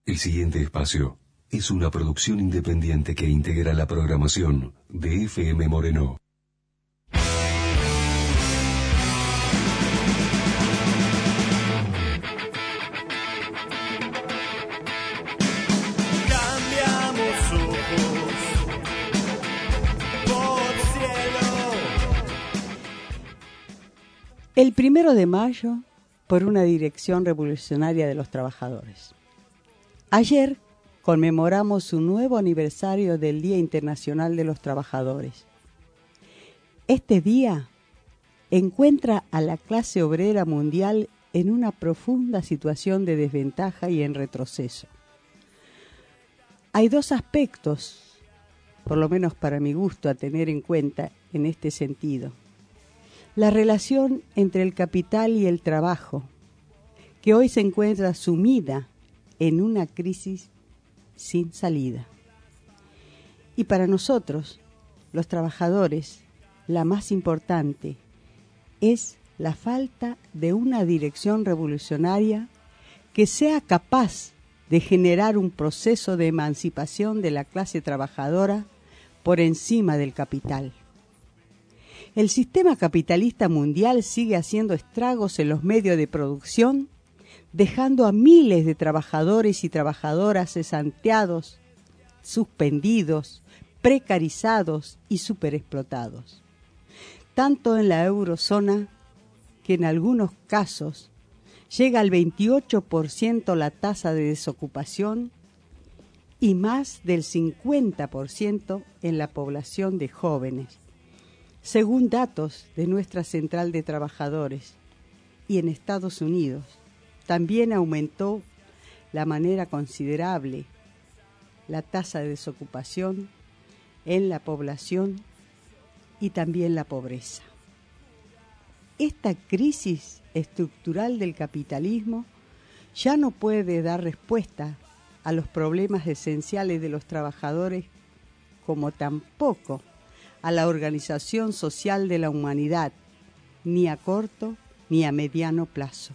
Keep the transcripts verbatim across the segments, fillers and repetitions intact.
El siguiente espacio es una producción independiente que integra la programación de F M Moreno. El primero de mayo, por una dirección revolucionaria de los trabajadores. Ayer conmemoramos un nuevo aniversario del Día Internacional de los Trabajadores. Este día encuentra a la clase obrera mundial en una profunda situación de desventaja y en retroceso. Hay dos aspectos, por lo menos para mi gusto, a tener en cuenta en este sentido. La relación entre el capital y el trabajo, que hoy se encuentra sumida en una crisis sin salida. Y para nosotros, los trabajadores, la más importante es la falta de una dirección revolucionaria que sea capaz de generar un proceso de emancipación de la clase trabajadora por encima del capital. El sistema capitalista mundial sigue haciendo estragos en los medios de producción, dejando a miles de trabajadores y trabajadoras cesanteados, suspendidos, precarizados y superexplotados. Tanto en la eurozona, que en algunos casos llega al veintiocho por ciento la tasa de desocupación y más del cincuenta por ciento en la población de jóvenes, según datos de nuestra Central de Trabajadores. Y en Estados Unidos también aumentó de manera considerable la tasa de desocupación en la población y también la pobreza. Esta crisis estructural del capitalismo ya no puede dar respuesta a los problemas esenciales de los trabajadores, como tampoco a la organización social de la humanidad, ni a corto ni a mediano plazo.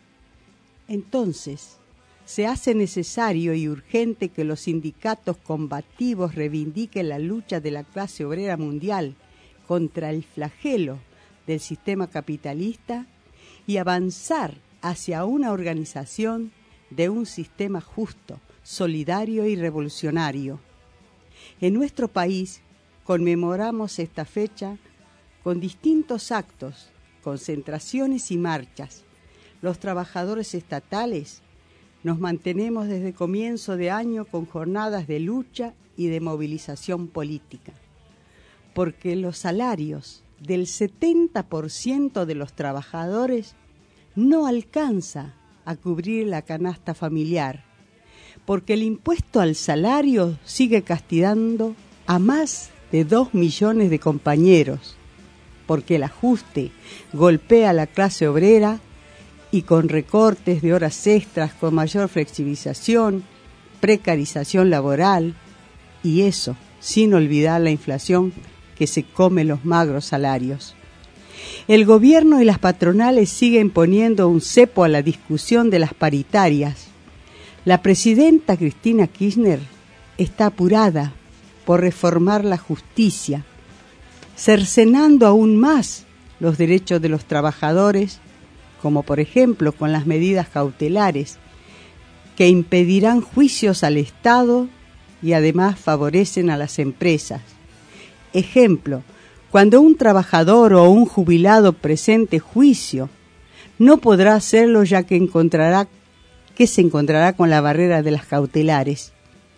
Entonces, se hace necesario y urgente que los sindicatos combativos reivindiquen la lucha de la clase obrera mundial contra el flagelo del sistema capitalista y avanzar hacia una organización de un sistema justo, solidario y revolucionario. En nuestro país conmemoramos esta fecha con distintos actos, concentraciones y marchas. Los trabajadores estatales nos mantenemos desde comienzo de año con jornadas de lucha y de movilización política, porque los salarios del setenta por ciento de los trabajadores no alcanza a cubrir la canasta familiar, porque el impuesto al salario sigue castigando a más de dos millones de compañeros, porque el ajuste golpea a la clase obrera y con recortes de horas extras, con mayor flexibilización, precarización laboral, y eso sin olvidar la inflación que se come los magros salarios. El gobierno y las patronales siguen poniendo un cepo a la discusión de las paritarias. La presidenta Cristina Kirchner está apurada por reformar la justicia, cercenando aún más los derechos de los trabajadores, como por ejemplo con las medidas cautelares que impedirán juicios al Estado y además favorecen a las empresas. Ejemplo, cuando un trabajador o un jubilado presente juicio, no podrá hacerlo ya que encontrará que se encontrará con la barrera de las cautelares.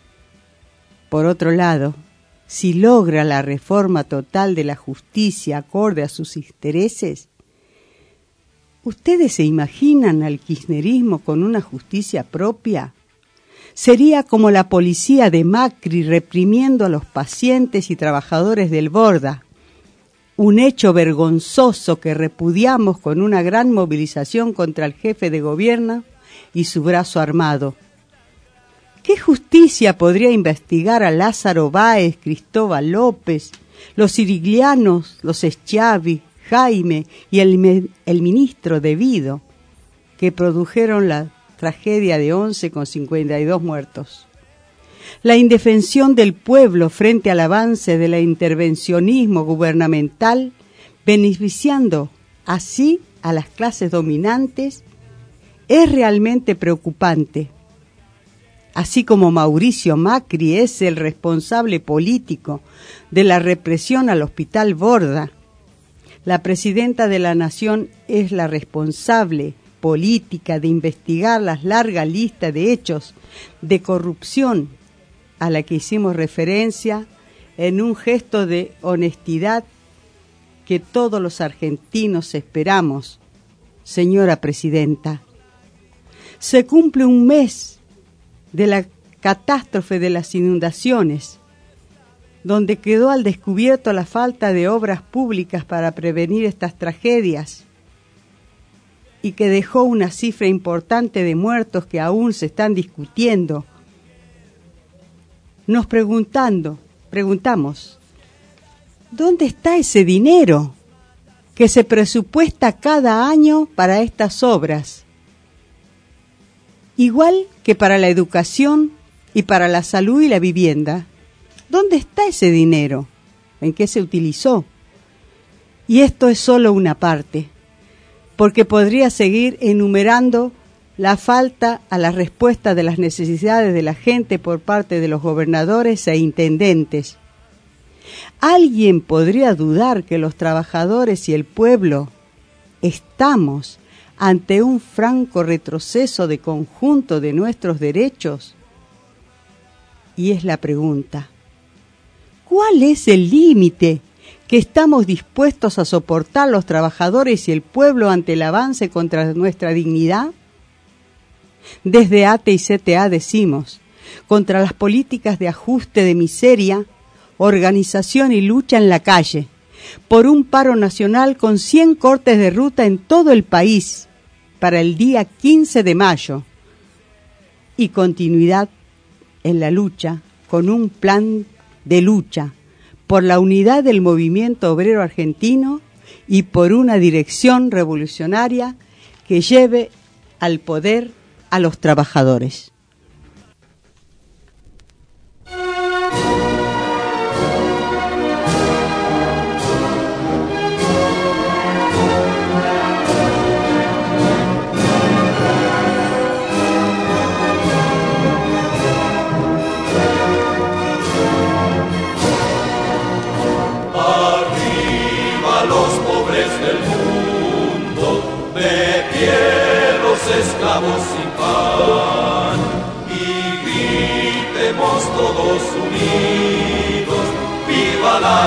Por otro lado, si logra la reforma total de la justicia acorde a sus intereses, ¿ustedes se imaginan al kirchnerismo con una justicia propia? Sería como la policía de Macri reprimiendo a los pacientes y trabajadores del Borda, un hecho vergonzoso que repudiamos con una gran movilización contra el jefe de gobierno y su brazo armado. ¿Qué justicia podría investigar a Lázaro Báez, Cristóbal López, los siriglianos, los Schiavi, Jaime y el, el ministro Devido, que produjeron la tragedia de once con cincuenta y dos muertos. La indefensión del pueblo frente al avance del intervencionismo gubernamental, beneficiando así a las clases dominantes, es realmente preocupante. Así como Mauricio Macri es el responsable político de la represión al Hospital Borda, la presidenta de la Nación es la responsable política de investigar las largas listas de hechos de corrupción a la que hicimos referencia en un gesto de honestidad que todos los argentinos esperamos, señora presidenta. Se cumple un mes de la catástrofe de las inundaciones, donde quedó al descubierto la falta de obras públicas para prevenir estas tragedias y que dejó una cifra importante de muertos que aún se están discutiendo. Nos preguntando, preguntamos, ¿dónde está ese dinero que se presupuesta cada año para estas obras? Igual que para la educación y para la salud y la vivienda. ¿Dónde está ese dinero? ¿En qué se utilizó? Y esto es solo una parte, porque podría seguir enumerando la falta a la respuesta de las necesidades de la gente por parte de los gobernadores e intendentes. ¿Alguien podría dudar que los trabajadores y el pueblo estamos ante un franco retroceso de conjunto de nuestros derechos? Y es la pregunta, ¿cuál es el límite que estamos dispuestos a soportar los trabajadores y el pueblo ante el avance contra nuestra dignidad? Desde A T E y C T A decimos, contra las políticas de ajuste de miseria, organización y lucha en la calle, por un paro nacional con cien cortes de ruta en todo el país para el día quince de mayo y continuidad en la lucha con un plan de lucha por la unidad del movimiento obrero argentino y por una dirección revolucionaria que lleve al poder a los trabajadores. Esclavos sin pan y gritemos todos unidos, viva la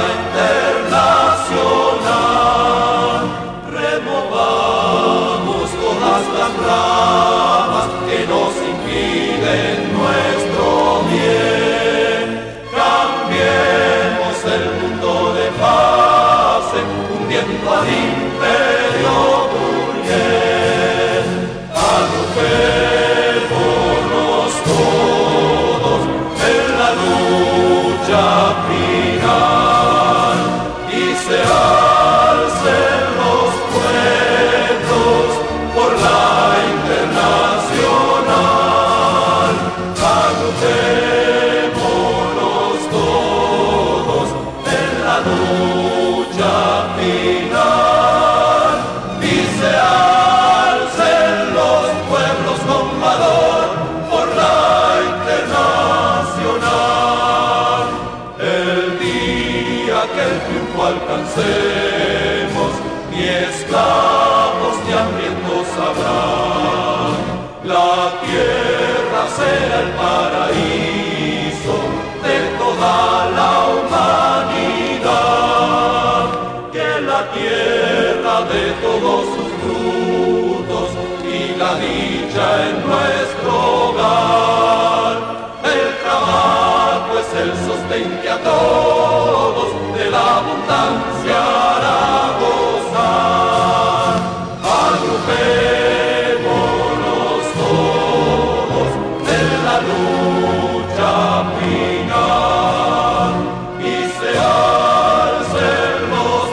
Internacional. Removamos todas las ramas que nos impiden nuestro bien. Cambiemos el mundo de fase, hundiendo al imperio burgués. Agrupémonos todos en la lucha final y se alcen los pueblos por la Internacional. Agrupémonos todos en la lucha final y se alcen los pueblos con valor por la Internacional. El día que el triunfo alcancemos, ni esclavos ni hambrientos habrá. La tierra será el paraíso de toda la humanidad. Que la tierra de todos sus frutos y la dicha en nuestro hogar. El trabajo es el sostén que a todos de la abundancia hará gozar. Agrupémonos todos en la lucha final y se alcen los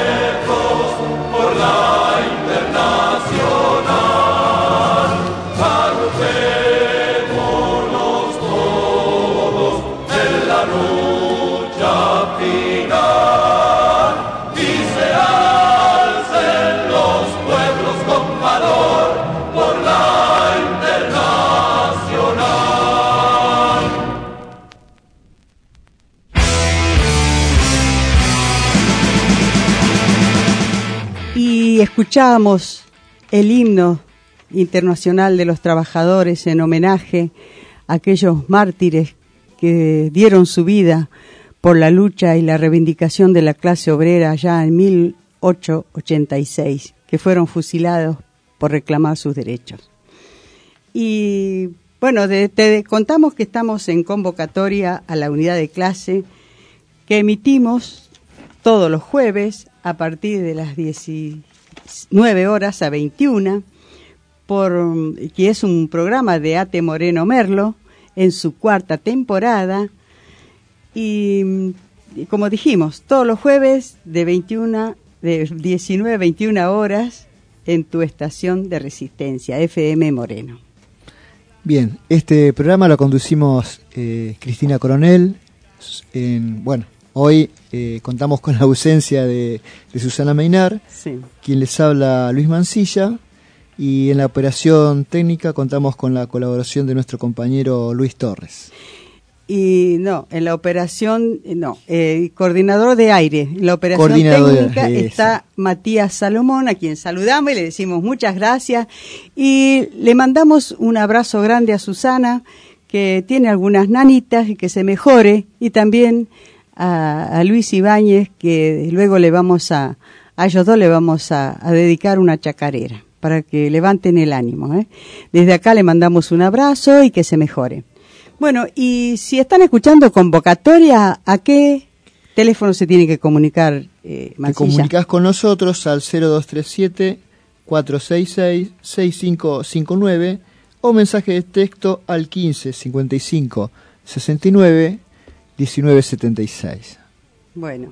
pueblos por la Internacional. final y se alcen los pueblos con valor por la Internacional. Y escuchamos el himno internacional de los trabajadores en homenaje a aquellos mártires que dieron su vida por la lucha y la reivindicación de la clase obrera allá en mil ochocientos ochenta y seis, que fueron fusilados por reclamar sus derechos. Y bueno, de, te contamos que estamos en convocatoria a la unidad de clase que emitimos todos los jueves a partir de las diecinueve horas a veintiuna, por, que es un programa de Ate Moreno Merlo en su cuarta temporada. Y, y como dijimos, todos los jueves de veintiuna, de diecinueve a veintiuna horas en tu estación de resistencia, F M Moreno. Bien, este programa lo conducimos eh, Cristina Coronel. En, bueno, hoy eh, contamos con la ausencia de, de Susana Meinar, Sí. quien les habla Luis Mancilla, y en la operación técnica contamos con la colaboración de nuestro compañero Luis Torres. Y no, en la operación, no, eh, coordinador de aire, en la operación Coordinador de- técnica eso. está Matías Salomón, a quien saludamos y le decimos muchas gracias. Y le mandamos un abrazo grande a Susana, que tiene algunas nanitas y que se mejore. Y también a, a Luis Ibáñez, que luego le vamos a, a ellos dos le vamos a, a dedicar una chacarera, para que levanten el ánimo, ¿eh? Desde acá le mandamos un abrazo y que se mejore. Bueno, y si están escuchando convocatoria, ¿a qué teléfono se tiene que comunicar, eh, Te Mancilla? comunicás con nosotros al cero dos tres siete, cuatro seis seis, seis cinco cinco nueve o mensaje de texto al quince cincuenta y cinco sesenta y nueve diecinueve setenta y seis. Bueno,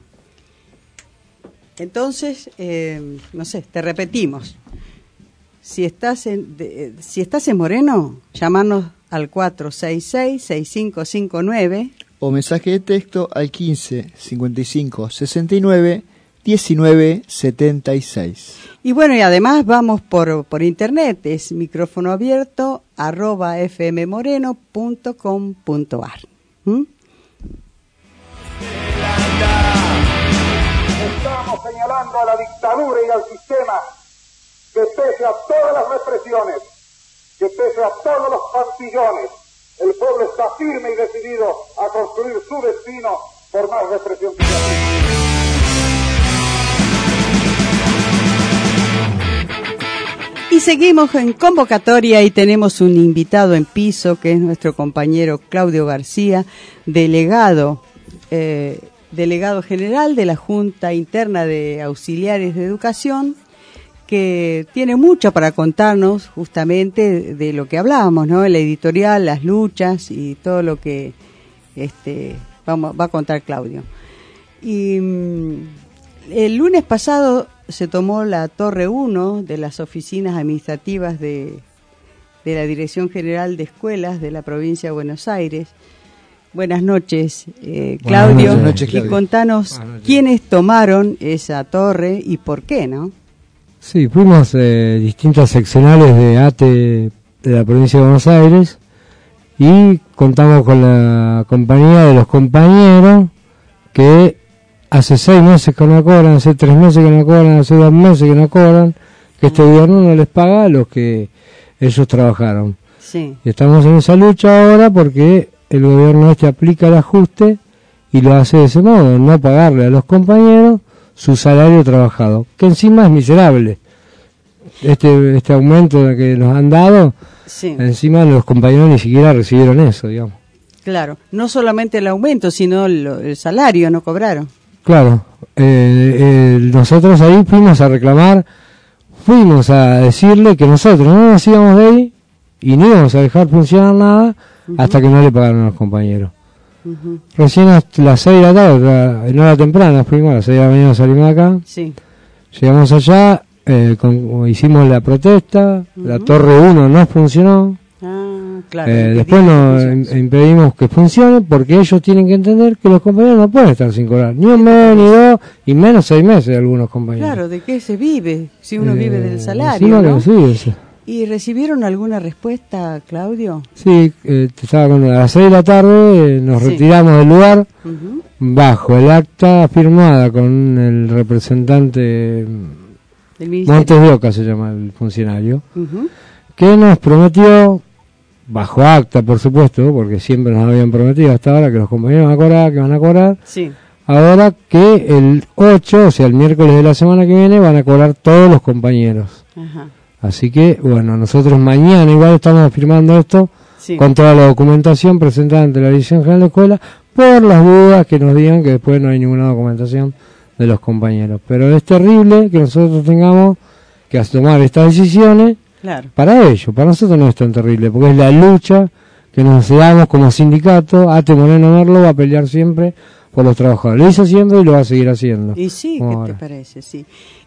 entonces, eh, no sé, te repetimos. Si estás en, de, si estás en Moreno, llamarnos al cuatro seis seis, seis cinco cinco nueve. O mensaje de texto al quince cincuenta y cinco sesenta y nueve diecinueve setenta y seis. Y bueno, y además vamos por, por internet, es micrófono abierto, arroba fmmoreno punto com punto ar. ¿Mm? Estamos señalando a la dictadura y al sistema que pese a todas las represiones, que pese a todos los pantillones, el pueblo está firme y decidido a construir su destino por más represión que se aplique. Y seguimos en convocatoria y tenemos un invitado en piso que es nuestro compañero Claudio García, delegado, eh, delegado general de la Junta Interna de Auxiliares de Educación, que tiene mucho para contarnos justamente de lo que hablábamos, ¿no? La editorial, las luchas y todo lo que este, vamos, va a contar Claudio. Y mm, el lunes pasado se tomó la Torre uno de las oficinas administrativas de, de la Dirección General de Escuelas de la provincia de Buenos Aires. Buenas noches, eh, Claudio. Buenas noches, Claudio. Y contanos Buenas noches. quiénes tomaron esa torre y por qué, ¿no? Sí, fuimos eh, distintas seccionales de A T E de la provincia de Buenos Aires y contamos con la compañía de los compañeros que hace seis meses que no cobran, hace tres meses que no cobran, hace dos meses que no cobran, que este gobierno no les paga a los que ellos trabajaron. Sí. Y estamos en esa lucha ahora porque el gobierno este aplica el ajuste y lo hace de ese modo, no pagarle a los compañeros su salario trabajado, que encima es miserable. Este este aumento que nos han dado, Sí, encima los compañeros ni siquiera recibieron eso, digamos. claro. No solamente el aumento, sino el, el salario no cobraron. Claro, eh, eh, nosotros ahí fuimos a reclamar, fuimos a decirle que nosotros no nos íbamos de ahí y no íbamos a dejar funcionar nada uh-huh. hasta que no le pagaron a los compañeros. Uh-huh. Recién a las seis de la tarde, en hora temprana fuimos, a las seis de la mañana salimos de acá, Sí. llegamos allá, eh, con, hicimos la protesta, uh-huh. la Torre uno no funcionó, Ah, claro, eh, después nos impedimos que funcione porque ellos tienen que entender que los compañeros no pueden estar sin cobrar, ni un mes, ni dos, y menos seis meses de algunos compañeros. Claro, ¿de qué se vive? Si uno eh, vive del salario, ¿no? Sí, sí. ¿Y recibieron alguna respuesta, Claudio? Sí, eh, estaba con, a las seis de la tarde eh, nos sí. retiramos del lugar uh-huh. bajo el acta firmada con el representante Montes de Oca, se llama el funcionario, uh-huh. que nos prometió, bajo acta por supuesto, porque siempre nos habían prometido hasta ahora que los compañeros van a cobrar, que van a cobrar, sí. ahora que el ocho, o sea el miércoles de la semana que viene, van a cobrar todos los compañeros. Ajá. Así que, bueno, nosotros mañana igual estamos firmando esto sí. con toda la documentación presentada ante la Dirección General de Escuela, por las dudas que nos digan que después no hay ninguna documentación de los compañeros. Pero es terrible que nosotros tengamos que tomar estas decisiones claro. para ellos. Para nosotros no es tan terrible, porque es la lucha que nos damos como sindicato. Ate Moreno Merlo va a pelear siempre por los trabajadores. Lo hizo siempre y lo va a seguir haciendo. Y sí, ¿qué te parece? Sí.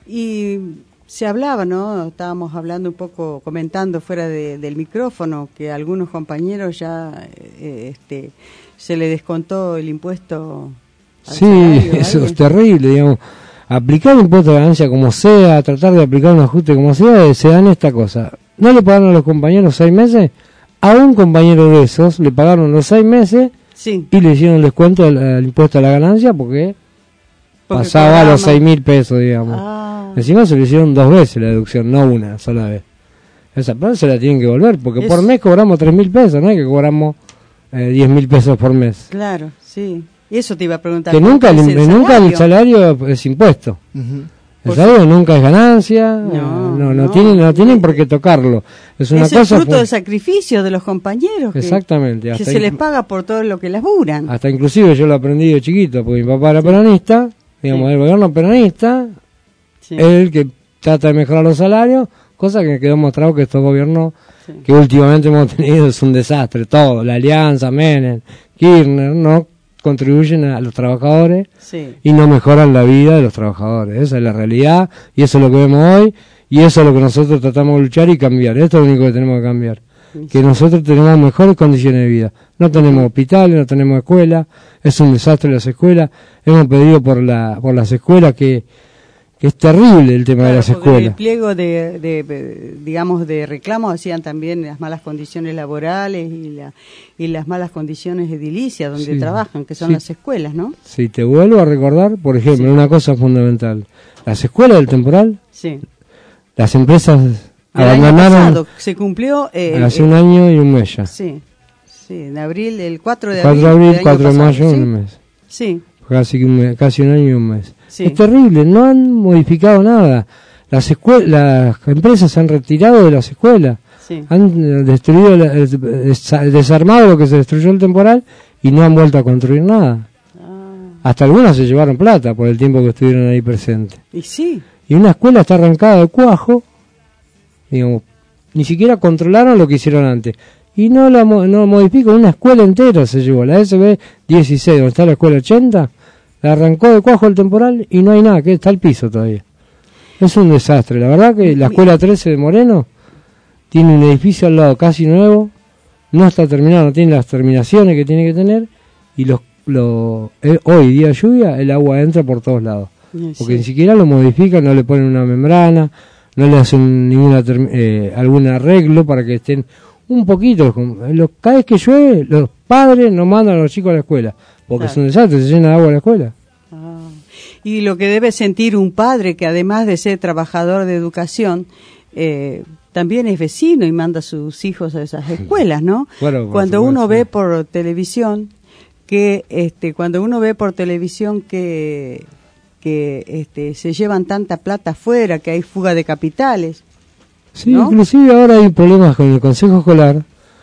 Y se hablaba, ¿no? Estábamos hablando un poco, comentando fuera de, del micrófono, que a algunos compañeros ya eh, este, se le descontó el impuesto. Sí, eso es terrible, digamos. Aplicar el impuesto de ganancia como sea, tratar de aplicar un ajuste como sea, se dan esta cosa. No le pagaron a los compañeros seis meses, a un compañero de esos le pagaron los seis meses sí. y le hicieron el descuento del, del impuesto a la ganancia porque, porque pasaba a los seis mil pesos, digamos. Ah. Encima se le hicieron dos veces la deducción, no una sola vez. Esa plata se la tienen que volver, porque es... por mes cobramos tres mil pesos, no es que cobramos eh, diez mil pesos por mes. Claro, sí. Y eso te iba a preguntar. Que nunca el, el nunca el salario es impuesto. Uh-huh. El salario nunca es ganancia, no, eh, no, no, no, tienen, no tienen por qué tocarlo. Es una es cosa el fruto del sacrificio de los compañeros. Que, exactamente. Que se inclu- les paga por todo lo que laburan. Hasta inclusive yo lo aprendí de chiquito, porque mi papá era sí. peronista, digamos, sí. el gobierno peronista, sí. el que trata de mejorar los salarios, cosa que me quedó mostrado que estos gobiernos sí. que últimamente hemos tenido es un desastre, todo, la Alianza, Menem, Kirchner, no contribuyen a los trabajadores sí. y no mejoran la vida de los trabajadores. Esa es la realidad y eso es lo que vemos hoy y eso es lo que nosotros tratamos de luchar y cambiar. Esto es lo único que tenemos que cambiar, sí. que nosotros tenemos mejores condiciones de vida. No tenemos hospitales, no tenemos escuelas, es un desastre las escuelas. Hemos pedido por la por las escuelas que que es terrible el tema claro, de las escuelas. El pliego de, de, de, digamos, de reclamos hacían también las malas condiciones laborales y, la, y las malas condiciones edilicias donde sí, trabajan, que son sí. las escuelas, ¿no? Sí, te vuelvo a recordar, por ejemplo, sí. una cosa fundamental. Las escuelas del temporal, sí. las empresas el abandonaron... año pasado, se cumplió... Eh, hace el, un año y un mes ya. Sí, sí, en abril, el cuatro de abril. cuatro de abril, cuatro de mayo, ¿sí? un mes. Sí. Casi un, mes, casi un año y un mes. Sí. Es terrible, no han modificado nada. Las escuelas, las empresas se han retirado de las escuelas, sí. han destruido, desarmado lo que se destruyó el temporal y no han vuelto a construir nada. Ah. Hasta algunas se llevaron plata por el tiempo que estuvieron ahí presentes. Y sí. Y una escuela está arrancada de cuajo, digamos, ni siquiera controlaron lo que hicieron antes. Y no la no modificó, una escuela entera se llevó, la S B dieciséis, donde está la escuela ochenta, la arrancó de cuajo el temporal y no hay nada, que está el piso todavía. Es un desastre, la verdad que la escuela trece de Moreno tiene un edificio al lado casi nuevo, no está terminado, no tiene las terminaciones que tiene que tener, y los, los eh, hoy día de lluvia el agua entra por todos lados, sí. porque ni siquiera lo modifican, no le ponen una membrana, no le hacen ninguna eh, algún arreglo para que estén un poquito. Cada vez que llueve los padres no mandan a los chicos a la escuela porque claro. es un desastre, se llena de agua la escuela. Ah. Y lo que debe sentir un padre que además de ser trabajador de educación eh, también es vecino y manda a sus hijos a esas escuelas, ¿no? Bueno, cuando uno ve por televisión que este cuando uno ve por televisión que que este se llevan tanta plata afuera, que hay fuga de capitales. Sí, ¿no? Inclusive ahora hay problemas con el Consejo Escolar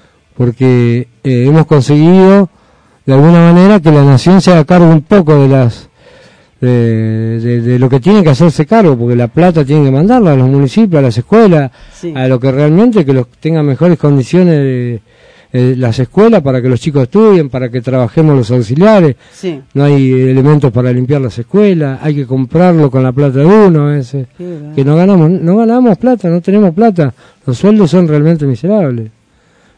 porque eh, hemos conseguido de alguna manera que la nación se haga cargo un poco de las de, de, de lo que tiene que hacerse cargo, porque la plata tiene que mandarla a los municipios, a las escuelas, sí. a lo que realmente que los tengan mejores condiciones de, de las escuelas para que los chicos estudien, para que trabajemos los auxiliares. Sí. No hay elementos para limpiar las escuelas, hay que comprarlo con la plata de uno a veces, que no ganamos, no ganamos plata, no tenemos plata, los sueldos son realmente miserables.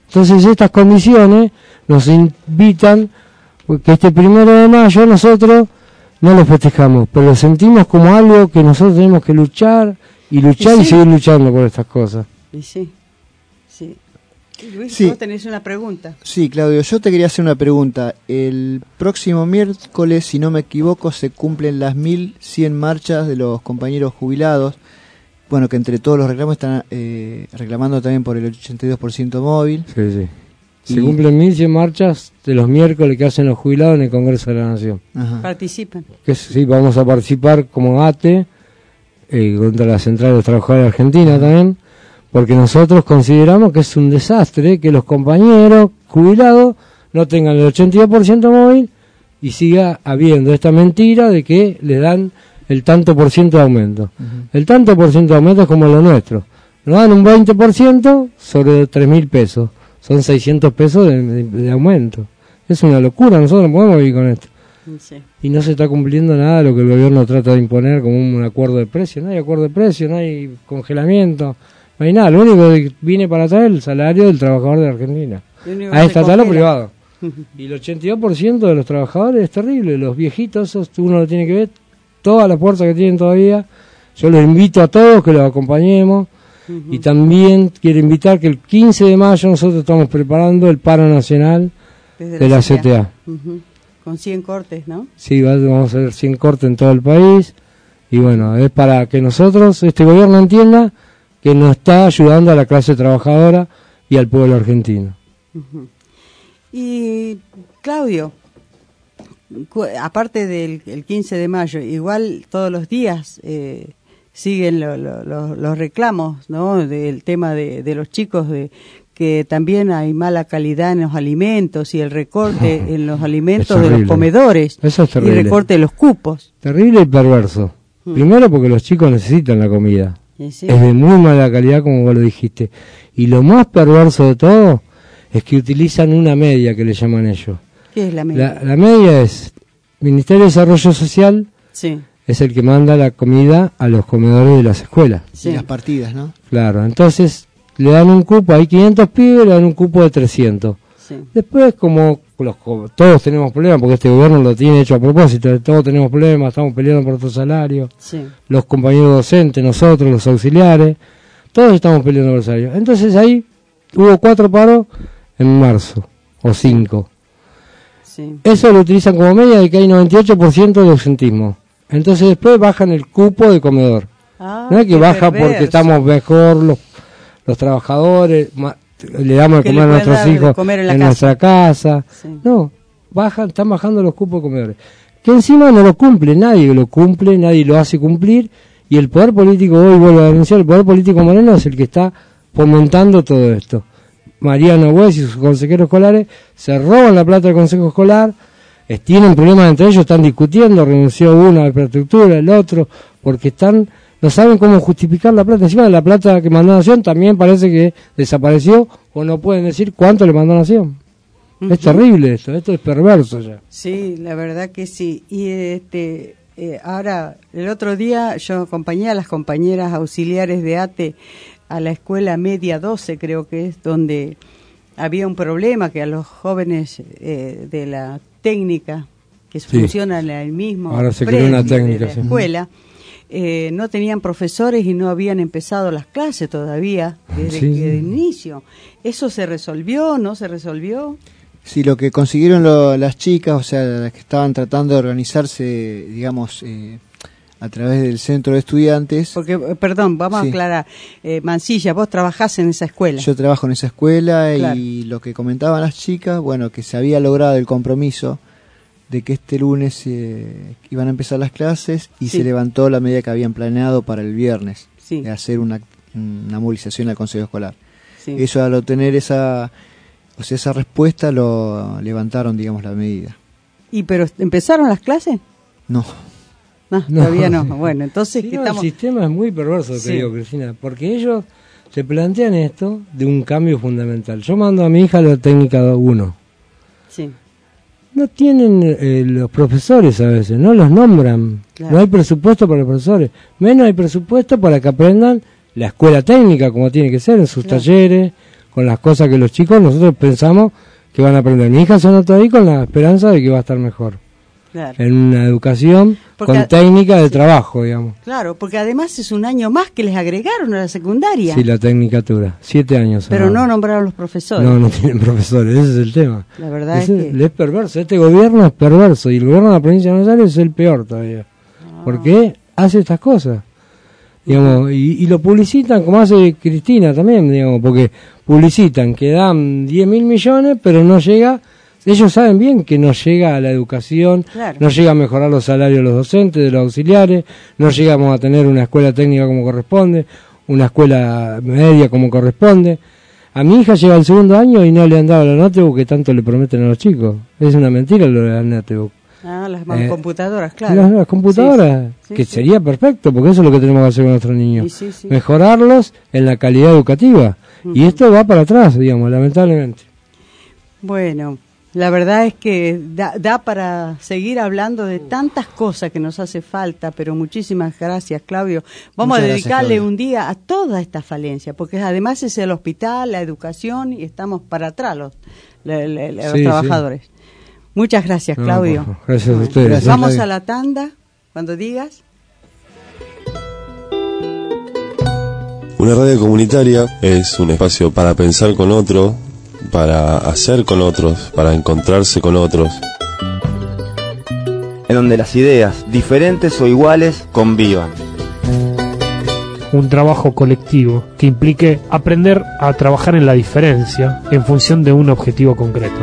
Entonces estas condiciones nos invitan que este primero de mayo nosotros no lo festejamos, pero lo sentimos como algo que nosotros tenemos que luchar y luchar y, sí. y seguir luchando por estas cosas. Y sí, sí. Luis, sí. vos tenés una pregunta. Sí, Claudio, yo te quería hacer una pregunta. El próximo miércoles, si no me equivoco, se cumplen las mil cien marchas de los compañeros jubilados. Bueno, que entre todos los reclamos están eh, reclamando también por el ochenta y dos por ciento móvil. Sí, sí. Se y... cumplen mil cien marchas de los miércoles que hacen los jubilados en el Congreso de la Nación. Ajá. Participan. Que sí, vamos a participar como A T E, eh, contra la Central de los Trabajadores de Argentina Ajá. también, porque nosotros consideramos que es un desastre que los compañeros jubilados no tengan el ochenta y dos por ciento móvil y siga habiendo esta mentira de que le dan el tanto por ciento de aumento. Uh-huh. El tanto por ciento de aumento es como lo nuestro. Nos dan un veinte por ciento sobre tres mil pesos. Son seiscientos pesos de, de, de aumento. Es una locura, nosotros no podemos vivir con esto. Sí. Y no se está cumpliendo nada de lo que el gobierno trata de imponer como un acuerdo de precio. No hay acuerdo de precio, no hay congelamiento, no hay nada. Lo único que viene para atrás es el salario del trabajador de Argentina. A estatal o privado. Y el ochenta y dos por ciento de los trabajadores es terrible. Los viejitos, esos uno lo tiene que ver. Toda la fuerza que tienen todavía, yo los invito a todos que los acompañemos uh-huh. y también quiero invitar que el quince de mayo nosotros estamos preparando el paro nacional Desde de la, la C T A. Uh-huh. Con cien cortes, ¿no? Sí, vamos a hacer cien cortes en todo el país y bueno, es para que nosotros, este gobierno entienda que nos está ayudando a la clase trabajadora y al pueblo argentino. Uh-huh. Y Claudio, aparte del el quince de mayo, igual todos los días eh, siguen lo, lo, lo, los reclamos, ¿no? Del tema de, de los chicos, de que también hay mala calidad en los alimentos y el recorte en los alimentos de los comedores. Eso es terrible. Y recorte de los cupos. Terrible y perverso. Hmm. Primero porque los chicos necesitan la comida. Sí, sí. Es de muy mala calidad, como vos lo dijiste. Y lo más perverso de todo es que utilizan una media que le llaman ellos. ¿Qué es la media? La, la media es, Ministerio de Desarrollo Social sí. es el que manda la comida a los comedores de las escuelas. Sí. Y las partidas, ¿no? Claro, entonces le dan un cupo, hay quinientos pibes, le dan un cupo de trescientos. Sí. Después, como los, todos tenemos problemas, porque este gobierno lo tiene hecho a propósito, todos tenemos problemas, estamos peleando por nuestro salario, sí. los compañeros docentes, nosotros, los auxiliares, todos estamos peleando por el salario. Entonces ahí hubo cuatro paros en marzo, o cinco. Sí. Eso lo utilizan como media de que hay noventa y ocho por ciento de ausentismo. Entonces después bajan el cupo de comedor. Ah, no es que baja perverso. Porque estamos mejor los, los trabajadores, ma, le damos de comer a nuestros hijos en, en casa. nuestra casa. Sí. No, bajan, están bajando los cupos de comedores. Que encima no lo cumple, nadie lo cumple, nadie lo hace cumplir. Y el poder político, hoy vuelvo a denunciar, el poder político moreno es el que está fomentando todo esto. Mariano Güez y sus consejeros escolares se roban la plata del consejo escolar, eh, tienen problemas entre ellos, están discutiendo, renunció uno a la infraestructura, el otro, porque están no saben cómo justificar la plata. Encima de la plata que mandó Nación también parece que desapareció o no pueden decir cuánto le mandó Nación. Uh-huh. Es terrible esto, esto es perverso ya. Sí, la verdad que sí. Y este eh, ahora, el otro día yo acompañé a las compañeras auxiliares de A T E a la escuela media doce, creo que es, donde había un problema que a los jóvenes eh, de la técnica, que sí. funcionan en el mismo ahora se creó una técnica, de la escuela, eh, no tenían profesores y no habían empezado las clases todavía, desde sí. que de inicio. ¿Eso se resolvió, no se resolvió? Sí, lo que consiguieron lo, las chicas, o sea, las que estaban tratando de organizarse, digamos... Eh, a través del centro de estudiantes. Porque, perdón, vamos sí. a aclarar. Eh, Mansilla, vos trabajás en esa escuela. Yo trabajo en esa escuela claro. y lo que comentaban las chicas, bueno, que se había logrado el compromiso de que este lunes eh, iban a empezar las clases y sí. se levantó la medida que habían planeado para el viernes, sí. de hacer una, una movilización al consejo escolar. Sí. Eso, al obtener esa, o sea, esa respuesta, lo levantaron, digamos, la medida. ¿Y pero empezaron las clases? No. No, no, todavía no. Bueno, entonces... Sí, ¿qué no, estamos? El sistema es muy perverso, sí. creo, Cristina, porque ellos se plantean esto de un cambio fundamental. Yo mando a mi hija a la técnica uno. Sí. No tienen eh, los profesores a veces, no los nombran. Claro. No hay presupuesto para los profesores. Menos hay presupuesto para que aprendan la escuela técnica, como tiene que ser, en sus claro. talleres, con las cosas que los chicos nosotros pensamos que van a aprender. Mi hija se anotó ahí con la esperanza de que va a estar mejor. Claro. En una educación porque, con técnica de sí. trabajo, digamos. Claro, porque además es un año más que les agregaron a la secundaria. Sí, la tecnicatura, siete años. Pero ahora. No nombraron los profesores. No, no tienen profesores, ese es el tema. La verdad es, es que... Es perverso, este gobierno es perverso, y el gobierno de la provincia de Buenos Aires es el peor todavía. Ah. Porque hace estas cosas. Digamos, y, y lo publicitan como hace Cristina también, digamos, porque publicitan que dan diez mil millones, pero no llega... Ellos saben bien que no llega a la educación, claro. no llega a mejorar los salarios de los docentes, de los auxiliares, no llegamos a tener una escuela técnica como corresponde, una escuela media como corresponde. A mi hija llega al segundo año y no le han dado la notebook que tanto le prometen a los chicos. Es una mentira lo de la notebook. Ah, las eh, computadoras, claro. Las, las computadoras, sí, sí. que sí, sería sí. perfecto, porque eso es lo que tenemos que hacer con nuestros niños. Sí, sí, sí. Mejorarlos en la calidad educativa. Uh-huh. Y esto va para atrás, digamos, lamentablemente. Bueno... La verdad es que da, da para seguir hablando de tantas cosas que nos hace falta, pero muchísimas gracias, Claudio. Vamos Muchas a dedicarle gracias, un día a toda esta falencia, porque además es el hospital, la educación, y estamos para atrás los, los, los sí, trabajadores. Sí. Muchas gracias, Claudio. No, gracias a ustedes. Gracias, Vamos Claudio. a la tanda, cuando digas. Una radio comunitaria es un espacio para pensar con otro, para hacer con otros, para encontrarse con otros. En donde las ideas, diferentes o iguales, convivan. Un trabajo colectivo que implique aprender a trabajar en la diferencia en función de un objetivo concreto.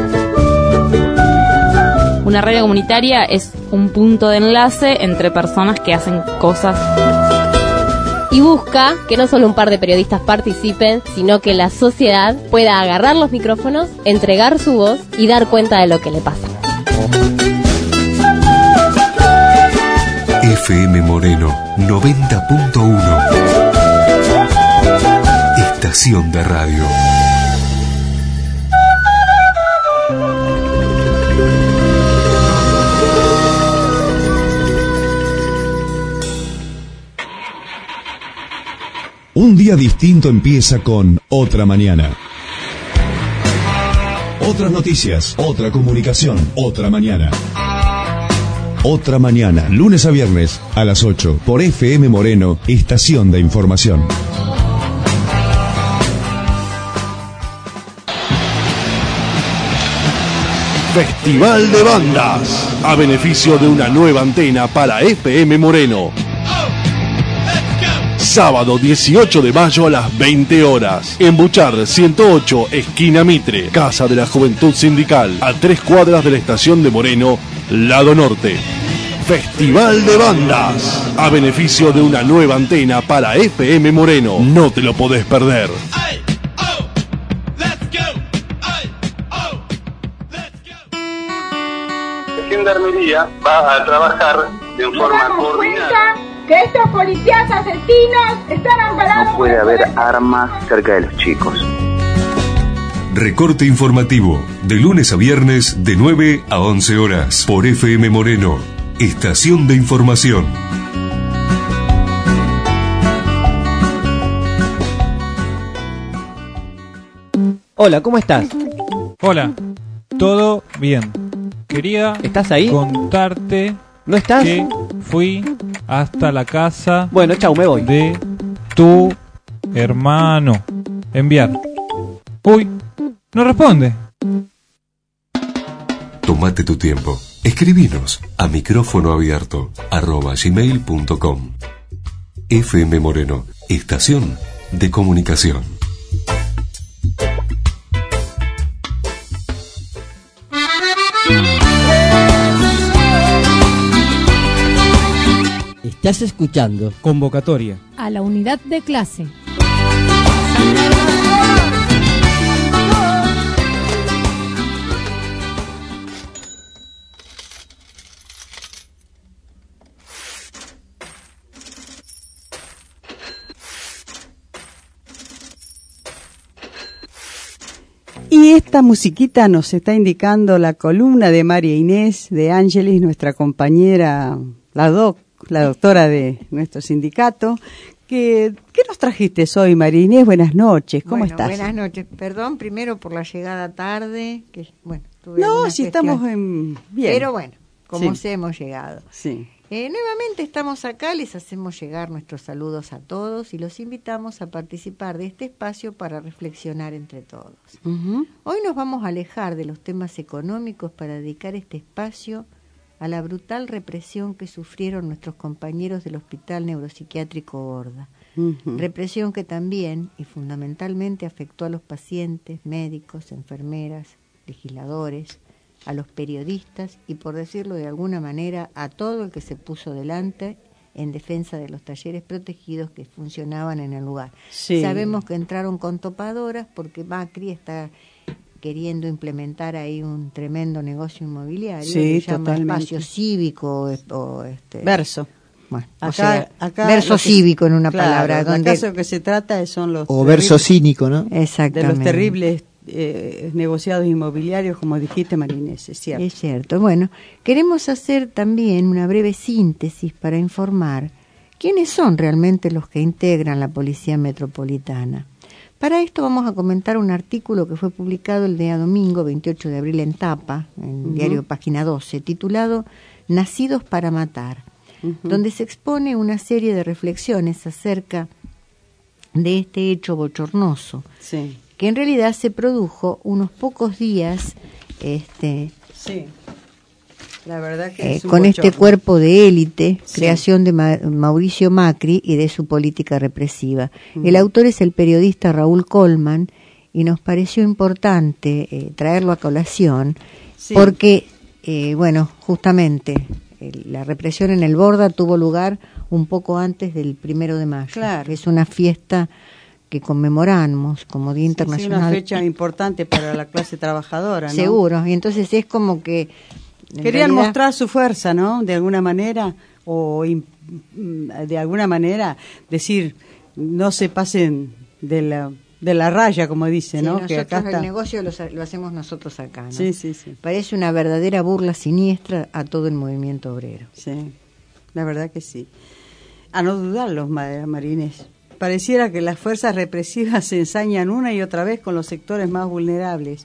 Una radio comunitaria es un punto de enlace entre personas que hacen cosas. Y busca que no solo un par de periodistas participen, sino que la sociedad pueda agarrar los micrófonos, entregar su voz y dar cuenta de lo que le pasa. F M Moreno noventa punto uno. Estación de radio. Un día distinto empieza con Otra Mañana. Otras noticias, otra comunicación, otra mañana. Otra Mañana, lunes a viernes a las ocho, por F M Moreno, Estación de Información. Festival de Bandas, a beneficio de una nueva antena para F M Moreno. Sábado dieciocho de mayo a las veinte horas. En Buchar ciento ocho, esquina Mitre. Casa de la Juventud Sindical. A tres cuadras de la estación de Moreno, lado norte. Festival de Bandas. A beneficio de una nueva antena para F M Moreno. No te lo podés perder. La Gendarmería va a trabajar de forma coordinada. Que estos policías asesinos están amparados. No puede haber armas cerca de los chicos. Recorte informativo, de lunes a viernes, de nueve a once horas, por F M Moreno, Estación de Información. Hola, ¿cómo estás? Hola, todo bien. Quería ¿Estás ahí? contarte ¿No estás? que fui hasta la casa bueno, chau, me voy. de tu hermano. Enviar. Uy, no responde. Tómate tu tiempo. Escribinos a micrófono abierto arroba gmail punto com. F M Moreno, Estación de Comunicación. Estás escuchando Convocatoria a la unidad de clase. Y esta musiquita nos está indicando la columna de María Inés de Ángeles, nuestra compañera, la doc, la doctora de nuestro sindicato, ¿Qué, ¿Qué nos trajiste hoy, María Inés? Buenas noches, ¿cómo bueno, estás? Buenas noches, perdón primero por la llegada tarde, que bueno, tuve No, algunas si cuestiones. estamos en... bien. Pero bueno, como Sí. se hemos llegado. Sí. Eh, nuevamente estamos acá, les hacemos llegar nuestros saludos a todos y los invitamos a participar de este espacio para reflexionar entre todos. Ujú. Hoy nos vamos a alejar de los temas económicos para dedicar este espacio a la brutal represión que sufrieron nuestros compañeros del Hospital Neuropsiquiátrico Borda. Ujú. Represión que también y fundamentalmente afectó a los pacientes, médicos, enfermeras, legisladores, a los periodistas y, por decirlo de alguna manera, a todo el que se puso delante en defensa de los talleres protegidos que funcionaban en el lugar. Sí. Sabemos que entraron con topadoras porque Macri está queriendo implementar ahí un tremendo negocio inmobiliario, Sí, que se llama totalmente. espacio cívico o, o, este Verso. bueno, Acá- o sea, acá verso lo que- cívico en una claro, palabra, acá donde lo que se trata son los O verso terribles- cínico, ¿no? de exactamente los terribles eh, negociados inmobiliarios, como dijiste, María Inés, es cierto. Es cierto. Bueno, queremos hacer también una breve síntesis para informar quiénes son realmente los que integran la Policía Metropolitana. Para esto vamos a comentar un artículo que fue publicado el día domingo veintiocho de abril en Tapa, en Ujú. Diario Página doce, titulado Nacidos para Matar, Ujú. donde se expone una serie de reflexiones acerca de este hecho bochornoso, Sí. que en realidad se produjo unos pocos días este, Sí. La verdad que eh, es un con este bochorno. cuerpo de élite, Sí. creación de Ma- Mauricio Macri y de su política represiva. Ujú. El autor es el periodista Raúl Colman y nos pareció importante eh, traerlo a colación Sí. porque, eh, bueno, justamente eh, la represión en el Borda tuvo lugar un poco antes del primero de mayo, Claro. que es una fiesta que conmemoramos como Día Sí, Internacional. una fecha importante para la clase trabajadora, ¿no? Seguro, y entonces es como que en Querían realidad- mostrar su fuerza, ¿no? De alguna manera, o im- de alguna manera decir, no se pasen de la, de la raya, como dice, Sí, ¿no? nosotros Que acá está. el negocio lo, sa- lo hacemos nosotros acá, ¿no? Sí, sí, sí. Parece una verdadera burla siniestra a todo el movimiento obrero. Sí, la verdad que sí. A no dudarlo, ma- Marines. Pareciera que las fuerzas represivas se ensañan una y otra vez con los sectores más vulnerables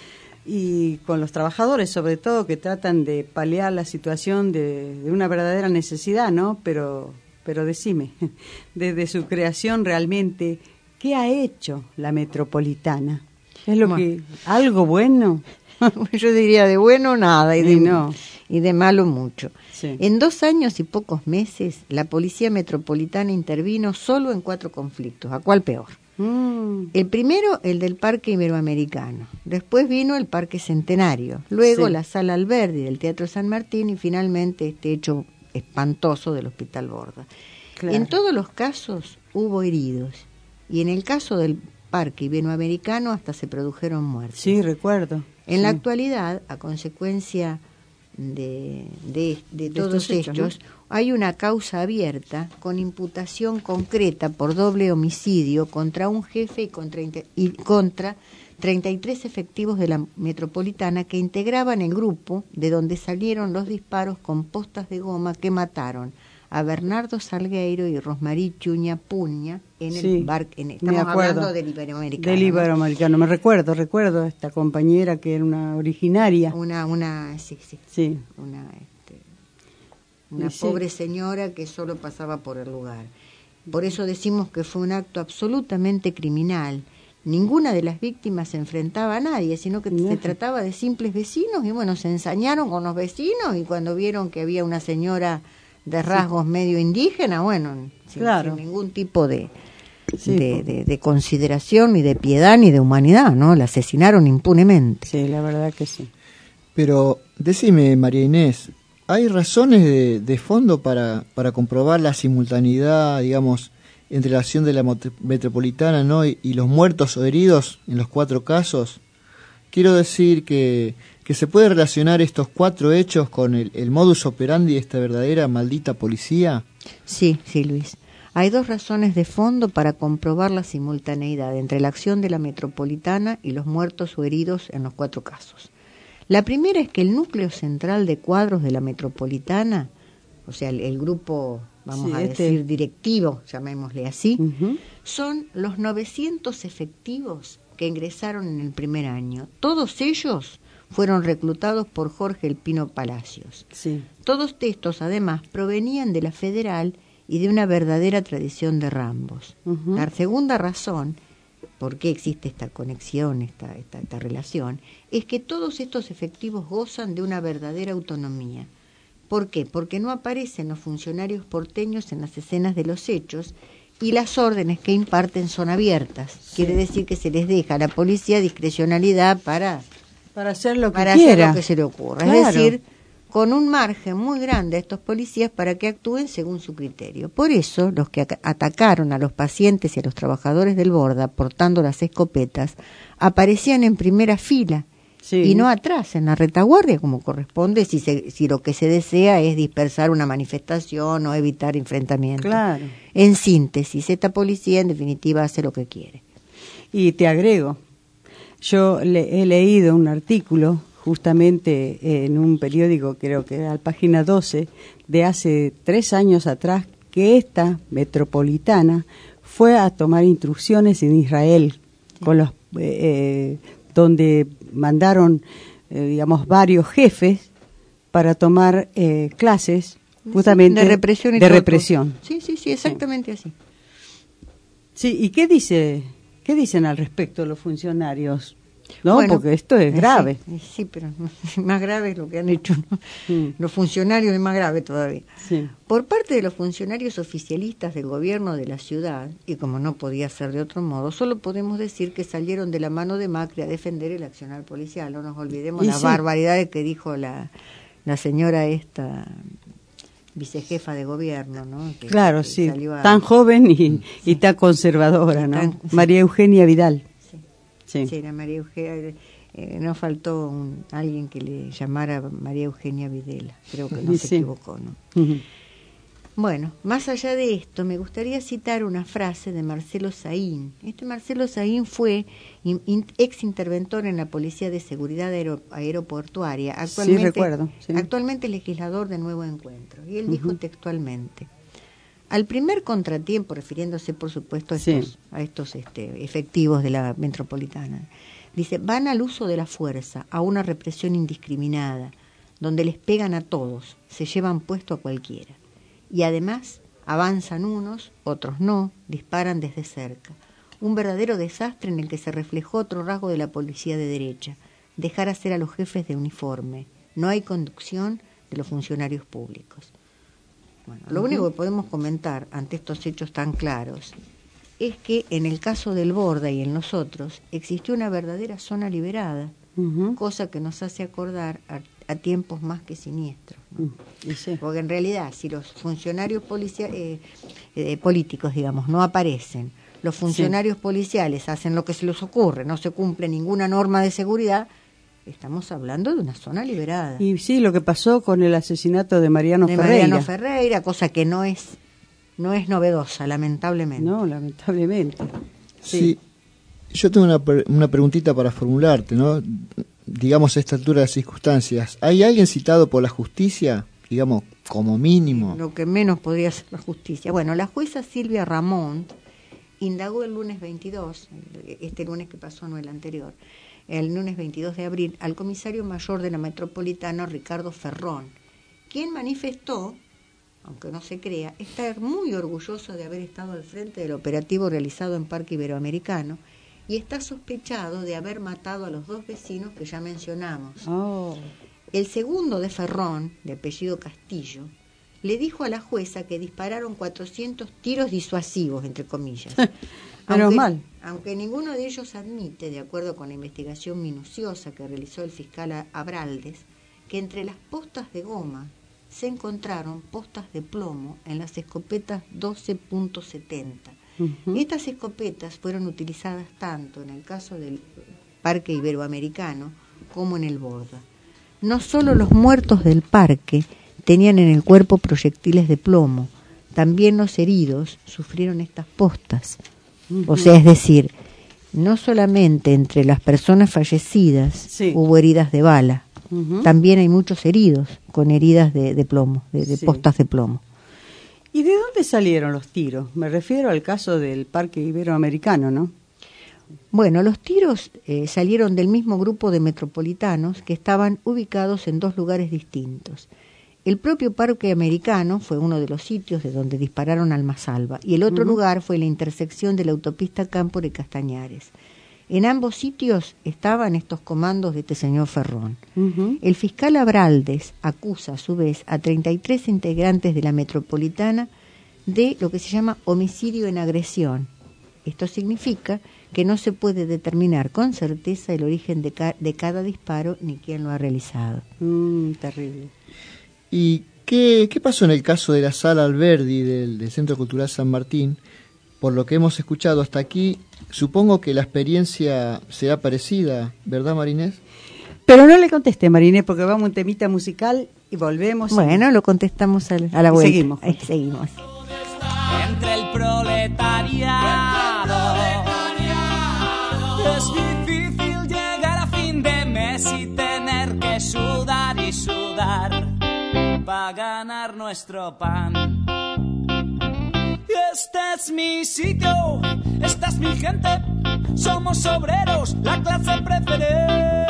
y con los trabajadores, sobre todo, que tratan de paliar la situación de, de una verdadera necesidad, ¿no? Pero, pero decime, desde su creación realmente, ¿qué ha hecho la Metropolitana? ¿Es lo Bueno. que algo bueno? Yo diría de bueno nada y de, Y no. y de malo mucho. Sí. En dos años y pocos meses, la Policía Metropolitana intervino solo en cuatro conflictos. ¿A cuál peor? Mm, El primero, el del Parque Iberoamericano. Después vino el Parque Centenario. Luego Sí. la Sala Alberdi del Teatro San Martín y finalmente este hecho espantoso del Hospital Borda. claro. En todos los casos hubo heridos. Y en el caso del Parque Iberoamericano hasta se produjeron muertes. Sí, recuerdo. En la Sí. actualidad, a consecuencia de, de, de De todos estos hechos, estos, hay una causa abierta con imputación concreta por doble homicidio contra un jefe y contra, inte- y contra treinta y tres efectivos de la metropolitana que integraban el grupo de donde salieron los disparos con postas de goma que mataron a Bernardo Salgueiro y Rosmarí Chuña Puña en Sí, el bar. En, me estamos acuerdo. hablando del Iberoamericano. Del ¿no? Iberoamericano, me recuerdo, recuerdo a esta compañera que era una originaria. Una, una, sí, sí. Sí. Una, este, una Y sí. pobre señora que solo pasaba por el lugar. Por eso decimos que fue un acto absolutamente criminal. Ninguna de las víctimas se enfrentaba a nadie, sino que No. se trataba de simples vecinos y bueno, se ensañaron con los vecinos y cuando vieron que había una señora de rasgos medio indígena, bueno, sin, Claro. sin ningún tipo de, Sí, de, por- de- de consideración, ni de piedad, ni de humanidad, ¿no? La asesinaron impunemente. Sí, la verdad que sí. Pero decime, María Inés, ¿hay razones de, de fondo para, para comprobar la simultaneidad, digamos, entre la acción de la mot- metropolitana, ¿no? y, y los muertos o heridos en los cuatro casos? Quiero decir que, que se puede relacionar estos cuatro hechos con el, el modus operandi de esta verdadera maldita policía. Sí, sí, Luis. Hay dos razones de fondo para comprobar la simultaneidad entre la acción de la metropolitana y los muertos o heridos en los cuatro casos. La primera es que el núcleo central de cuadros de la metropolitana o sea, el, el grupo, vamos Sí, a este- decir, directivo, llamémosle así, Ujú. son los novecientos efectivos que ingresaron en el primer año. Todos ellos fueron reclutados por Jorge El Pino Palacios. Sí. Todos estos, además, provenían de la Federal y de una verdadera tradición de rambos. Ujú. La segunda razón por qué existe esta conexión, esta, esta, esta relación, es que todos estos efectivos gozan de una verdadera autonomía. ¿Por qué? Porque no aparecen los funcionarios porteños en las escenas de los hechos y las órdenes que imparten son abiertas. Sí. Quiere decir que se les deja a la policía discrecionalidad para, Para hacer lo que para hacer quiera. lo que se le ocurra. Claro. Es decir, con un margen muy grande a estos policías para que actúen según su criterio. Por eso, los que ac- atacaron a los pacientes y a los trabajadores del Borda portando las escopetas aparecían en primera fila Sí. y no atrás, en la retaguardia, como corresponde, si, se, si lo que se desea es dispersar una manifestación o evitar enfrentamientos. Claro. En síntesis, esta policía en definitiva hace lo que quiere. Y te agrego, yo le, he leído un artículo justamente en un periódico, creo que era la página doce, de hace tres años atrás, que esta metropolitana fue a tomar instrucciones en Israel, con los eh, eh, donde mandaron, eh, digamos, varios jefes para tomar eh, clases justamente de represión y de todo. represión. Sí, sí, sí, exactamente así. Sí, ¿y qué dice, qué dicen al respecto los funcionarios? No, Bueno, porque esto es eh, grave. Sí, eh, sí, pero más grave es lo que han hecho, ¿no? Los funcionarios es más grave todavía. Sí. Por parte de los funcionarios oficialistas del gobierno de la ciudad, y como no podía ser de otro modo, solo podemos decir que salieron de la mano de Macri a defender el accionar policial. No nos olvidemos Y las sí. barbaridades que dijo la, la señora esta vicejefa de gobierno, ¿no? Que- Claro, que sí, salió a- tan joven y, y tan conservadora, ¿no? Tan- sí. María Eugenia Vidal. Sí. Sí, era María Eugenia. Eh, no faltó un, alguien que le llamara María Eugenia Videla. Creo que no Y se sí. equivocó, ¿no? Ujú. Bueno, más allá de esto, me gustaría citar una frase de Marcelo Saín. Este Marcelo Saín fue in- in- ex interventor en la Policía de Seguridad Aero- Aeroportuaria. Actualmente, recuerdo, sí. Actualmente legislador de Nuevo Encuentro. Y él dijo Ujú. textualmente: al primer contratiempo, refiriéndose por supuesto a estos, Sí. a estos este, efectivos de la metropolitana, dice, van al uso de la fuerza, a una represión indiscriminada, donde les pegan a todos, se llevan puesto a cualquiera. Y además avanzan unos, otros no, disparan desde cerca. Un verdadero desastre en el que se reflejó otro rasgo de la policía de derecha, dejar hacer a los jefes de uniforme. No hay conducción de los funcionarios públicos. Bueno, lo Ujú. único que podemos comentar ante estos hechos tan claros es que en el caso del Borda y en los otros existió una verdadera zona liberada, Ujú. cosa que nos hace acordar a, a tiempos más que siniestros, ¿no? Mm, y sí. Porque en realidad, si los funcionarios policia- eh, eh, políticos, digamos, no aparecen, los funcionarios policiales hacen lo que se les ocurre, no se cumple ninguna norma de seguridad, estamos hablando de una zona liberada. Y sí, lo que pasó con el asesinato de Mariano de Ferreira. Mariano Ferreira, cosa que no es no es novedosa, lamentablemente. No, lamentablemente. Sí. Yo tengo una, pre- una preguntita para formularte, ¿no? Digamos, a esta altura de circunstancias, ¿hay alguien citado por la justicia, digamos, como mínimo? Lo que menos podría hacer la justicia. Bueno, la jueza Silvia Ramón indagó el lunes veintidós, este lunes que pasó, no el anterior, el lunes veintidós de abril, al comisario mayor de la Metropolitana, Ricardo Ferrón, quien manifestó, aunque no se crea, estar muy orgulloso de haber estado al frente del operativo realizado en Parque Iberoamericano y está sospechado de haber matado a los dos vecinos que ya mencionamos. Oh. El segundo de Ferrón, de apellido Castillo, le dijo a la jueza que dispararon cuatrocientos tiros disuasivos, entre comillas. Menos aunque, mal. Aunque ninguno de ellos admite, de acuerdo con la investigación minuciosa que realizó el fiscal Abraldes, que entre las postas de goma se encontraron postas de plomo en las escopetas doce punto setenta. Ujú. Estas escopetas fueron utilizadas tanto en el caso del Parque Iberoamericano como en el Borda. No solo los muertos del parque tenían en el cuerpo proyectiles de plomo, también los heridos sufrieron estas postas. Ujú. O sea, es decir, no solamente entre las personas fallecidas Sí. hubo heridas de bala, Uh-huh. También hay muchos heridos con heridas de, de plomo, de, de sí. postas de plomo. ¿Y de dónde salieron los tiros? Me refiero al caso del Parque Iberoamericano, ¿no? Bueno, los tiros eh, salieron del mismo grupo de metropolitanos que estaban ubicados en dos lugares distintos. El propio Parque Americano fue uno de los sitios de donde dispararon al Masalva y el otro uh-huh. lugar fue la intersección de la autopista Cámpora y Castañares. En ambos sitios estaban estos comandos de este señor Ferrón. Uh-huh. El fiscal Abraldes acusa a su vez a treinta y tres integrantes de la metropolitana de lo que se llama homicidio en agresión. Esto significa que no se puede determinar con certeza el origen de, ca- de cada disparo ni quién lo ha realizado. Mm, terrible. ¿Y qué, qué pasó en el caso de la Sala Alberdi del, del Centro Cultural San Martín? Por lo que hemos escuchado hasta aquí, supongo que la experiencia será parecida, ¿verdad, Marinés? Pero no le contesté, Marinés, porque vamos a un temita musical y volvemos. Bueno, y... lo contestamos a la, a la vuelta. Seguimos. Ahí seguimos. Entre el proletariado, es difícil llegar a fin de mes y tener que sudar y sudar para ganar nuestro pan. Este es mi sitio, esta es mi gente, somos obreros, la clase preferente.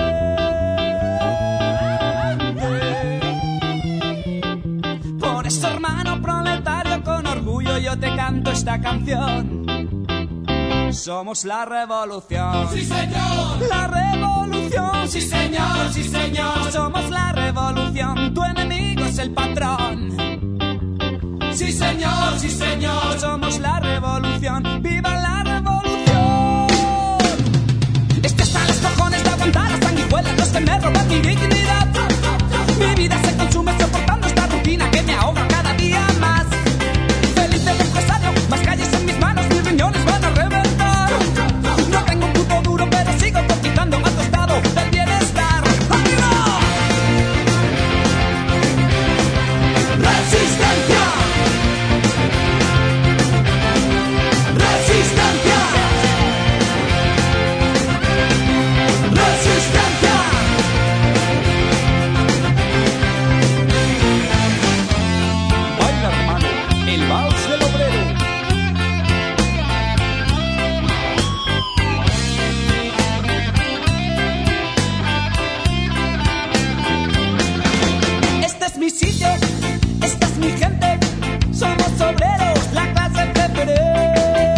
Por eso, hermano proletario, con orgullo yo te canto esta canción. Somos la revolución. Sí, señor. La revolución. Sí, señor, sí, señor. Somos la revolución. Tu enemigo es el patrón. Sí, señor, sí, señor. Somos la revolución. ¡Viva la revolución! Es que hasta los cojones de aguantar las sanguijuelas, los que me roban mi dignidad. Mi vida se consume soportando esta rutina que me ahoga cada día más. Feliz del empresario, más calles en mis manos, mis riñones van a reventar. No tengo un puto duro, pero sigo cotizando a tu estado del bienestar. ¡Arriba! ¡Resistencia! ¡Resistencia! ¡Resistencia! Baila, hermano, el vals del obrero. Este es mi sitio, esta es mi gente, somos obreros, la clase preferente.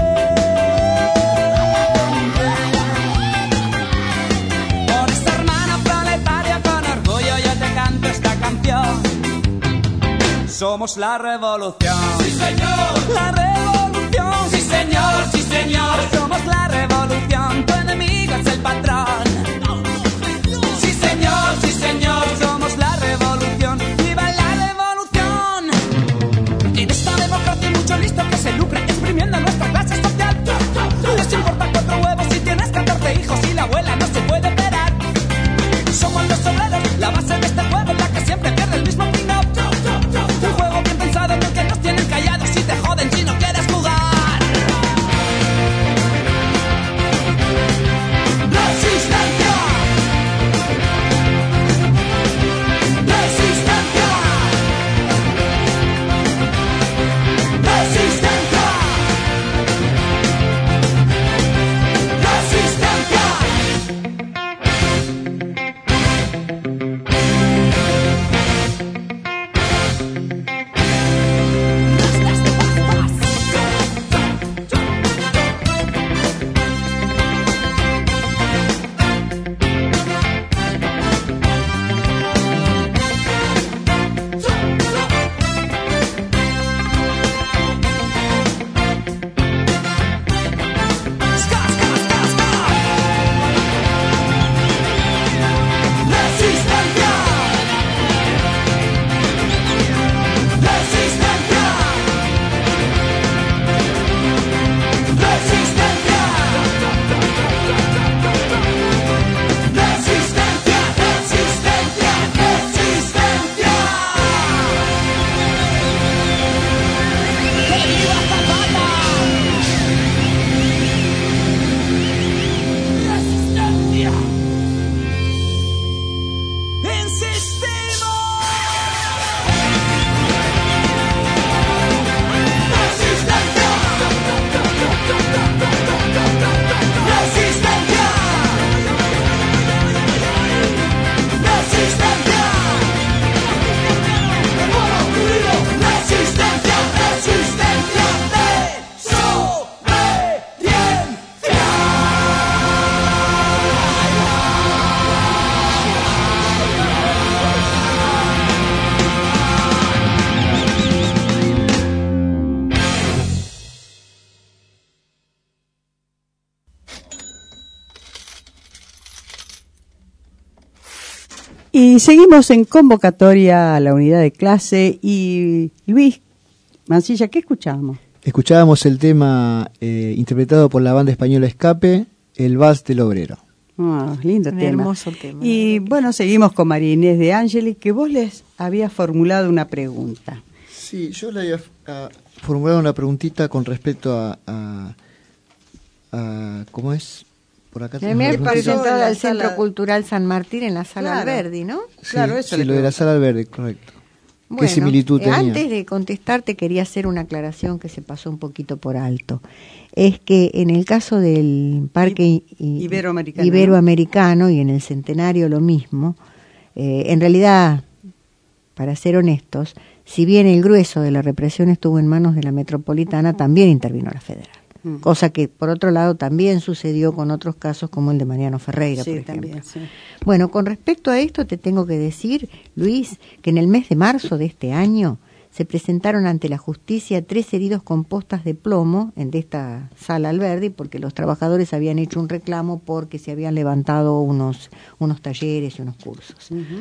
Por esta hermana proletaria con orgullo yo te canto esta canción. Somos la revolución. Sí, señor. La revolución. Sí, señor, sí, señor. Somos la revolución. Tu enemigo es el patrón. Sí, señor, sí, señor. Somos la revolución. ¡Viva la revolución! En esta democracia hay mucho listo que se lucra exprimiendo nuestra clase social. Les importa cuatro huevos si tienes catorce hijos y la abuela no se puede operar. Somos los obreros, la base de este juego en la que siempre pierde el mismo pin-up. Un juego bien pensado en el que nos tienen callados y te joden si no quieres jugar. ¡Resistencia! Y seguimos en convocatoria a la unidad de clase. Y Luis Mancilla, ¿qué escuchábamos? Escuchábamos el tema eh, interpretado por la banda española Escape, El Vals del Obrero. Ah, lindo Un tema. hermoso tema. Y bueno, seguimos con María Inés de Ángeles, que vos les habías formulado una pregunta. Sí, yo le había uh, formulado una preguntita con respecto a, a, a ¿cómo es? Por acá Me había tenemos presentado al sala... Centro Cultural San Martín en la Sala Claro. Alberdi, ¿no? Sí, Claro, eso sí, le lo de la Sala Alberdi, correcto. Bueno, ¿Qué similitud eh, tenía? antes de contestarte quería hacer una aclaración que se pasó un poquito por alto. Es que en el caso del Parque I- I- Iberoamericano, Iberoamericano y en el Centenario lo mismo, eh, en realidad, para ser honestos, si bien el grueso de la represión estuvo en manos de la Metropolitana, también intervino la Federal. Mm. Cosa que, por otro lado, también sucedió con otros casos como el de Mariano Ferreira, Sí, por ejemplo. también, sí. Bueno, con respecto a esto te tengo que decir, Luis, que en el mes de marzo de este año se presentaron ante la justicia tres heridos con postas de plomo en de esta Sala Alberdi porque los trabajadores habían hecho un reclamo porque se habían levantado unos, unos talleres y unos cursos. Uh-huh.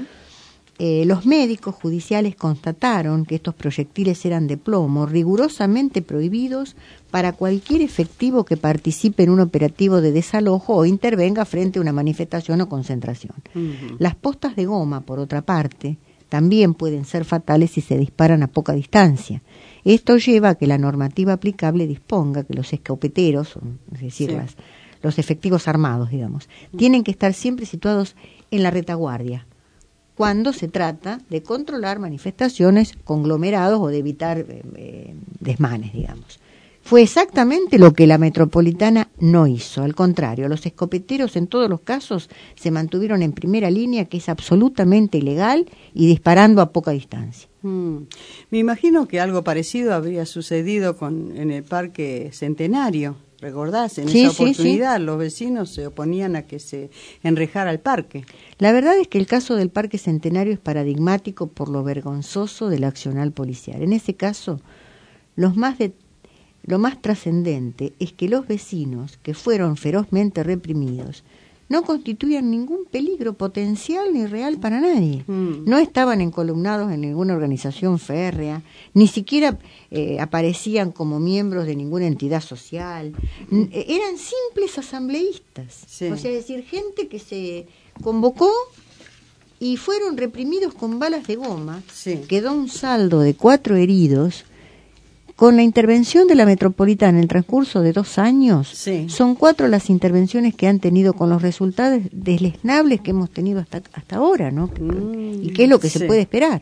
Eh, los médicos judiciales constataron que estos proyectiles eran de plomo, rigurosamente prohibidos para cualquier efectivo que participe en un operativo de desalojo o intervenga frente a una manifestación o concentración. Uh-huh. Las postas de goma, por otra parte, también pueden ser fatales si se disparan a poca distancia. Esto lleva a que la normativa aplicable disponga que los escopeteros, es decir, Sí. las, los efectivos armados, digamos, tienen que estar siempre situados en la retaguardia, cuando se trata de controlar manifestaciones, conglomerados o de evitar eh, eh, desmanes, digamos. Fue exactamente lo que la Metropolitana no hizo. Al contrario, los escopeteros en todos los casos se mantuvieron en primera línea, que es absolutamente ilegal, y disparando a poca distancia. Mm. Me imagino que algo parecido habría sucedido con en el Parque Centenario. ¿Recordás? En Sí, esa sí, oportunidad los vecinos se oponían a que se enrejara el parque. La verdad es que el caso del Parque Centenario es paradigmático por lo vergonzoso del accionar policial. En ese caso, los más de, lo más trascendente es que los vecinos, que fueron ferozmente reprimidos, no constituían ningún peligro potencial ni real para nadie. Mm. No estaban encolumnados en ninguna organización férrea, ni siquiera eh, aparecían como miembros de ninguna entidad social. N- eran simples asambleístas. Sí. O sea, es decir, gente que se convocó y fueron reprimidos con balas de goma. Sí. Quedó un saldo de cuatro heridos. Con la intervención de la Metropolitana en el transcurso de dos años, Sí. son cuatro las intervenciones que han tenido con los resultados deleznables que hemos tenido hasta hasta ahora, ¿no? Mm, ¿Y qué es lo que sí. se puede esperar?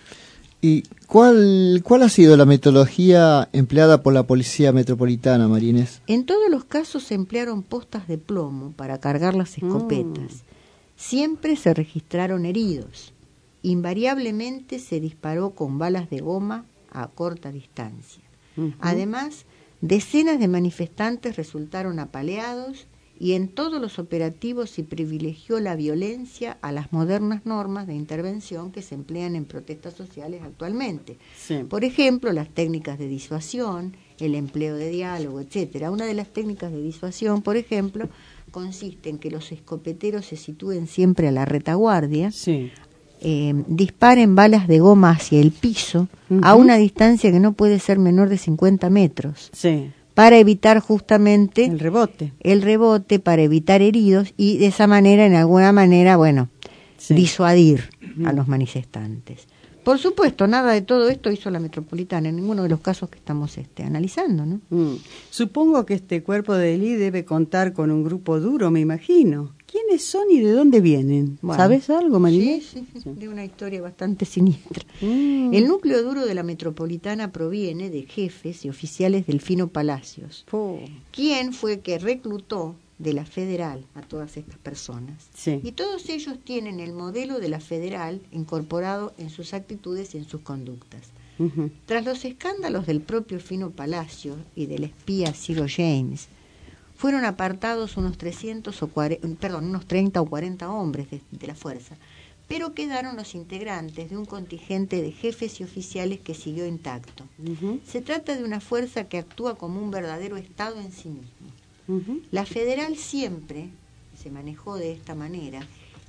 ¿Y cuál, cuál ha sido la metodología empleada por la Policía Metropolitana, María Inés? En todos los casos se emplearon postas de plomo para cargar las escopetas. Siempre se registraron heridos. Invariablemente se disparó con balas de goma a corta distancia. Uh-huh. Además, decenas de manifestantes resultaron apaleados y en todos los operativos se privilegió la violencia a las modernas normas de intervención que se emplean en protestas sociales actualmente. Sí. Por ejemplo, las técnicas de disuasión, el empleo de diálogo, etcétera. Una de las técnicas de disuasión, por ejemplo, consiste en que los escopeteros se sitúen siempre a la retaguardia, Sí. eh, disparen balas de goma hacia el piso Uh-huh. a una distancia que no puede ser menor de cincuenta metros, Sí. para evitar justamente El rebote. el rebote, para evitar heridos y de esa manera, en alguna manera, bueno, Sí. disuadir Ujú. a los manifestantes. Por supuesto, nada de todo esto hizo la Metropolitana en ninguno de los casos que estamos este, analizando, ¿no? Mm. Supongo que este cuerpo de élite debe contar con un grupo duro, me imagino. ¿Quiénes son y de dónde vienen? Bueno, ¿Sabes algo, María? Sí, sí, sí, de una historia bastante siniestra. Mm. El núcleo duro de la Metropolitana proviene de jefes y oficiales del Fino Palacios. Oh. ¿Quién fue que reclutó de la Federal a todas estas personas? Sí. Y todos ellos tienen el modelo de la Federal incorporado en sus actitudes y en sus conductas. Ujú. Tras los escándalos del propio Fino Palacio y del espía Ciro James, fueron apartados unos trescientos o cuarenta, perdón, unos treinta o cuarenta hombres de, de la fuerza, pero quedaron los integrantes de un contingente de jefes y oficiales que siguió intacto. Ujú. Se trata de una fuerza que actúa como un verdadero Estado en sí mismo. Ujú. La Federal siempre se manejó de esta manera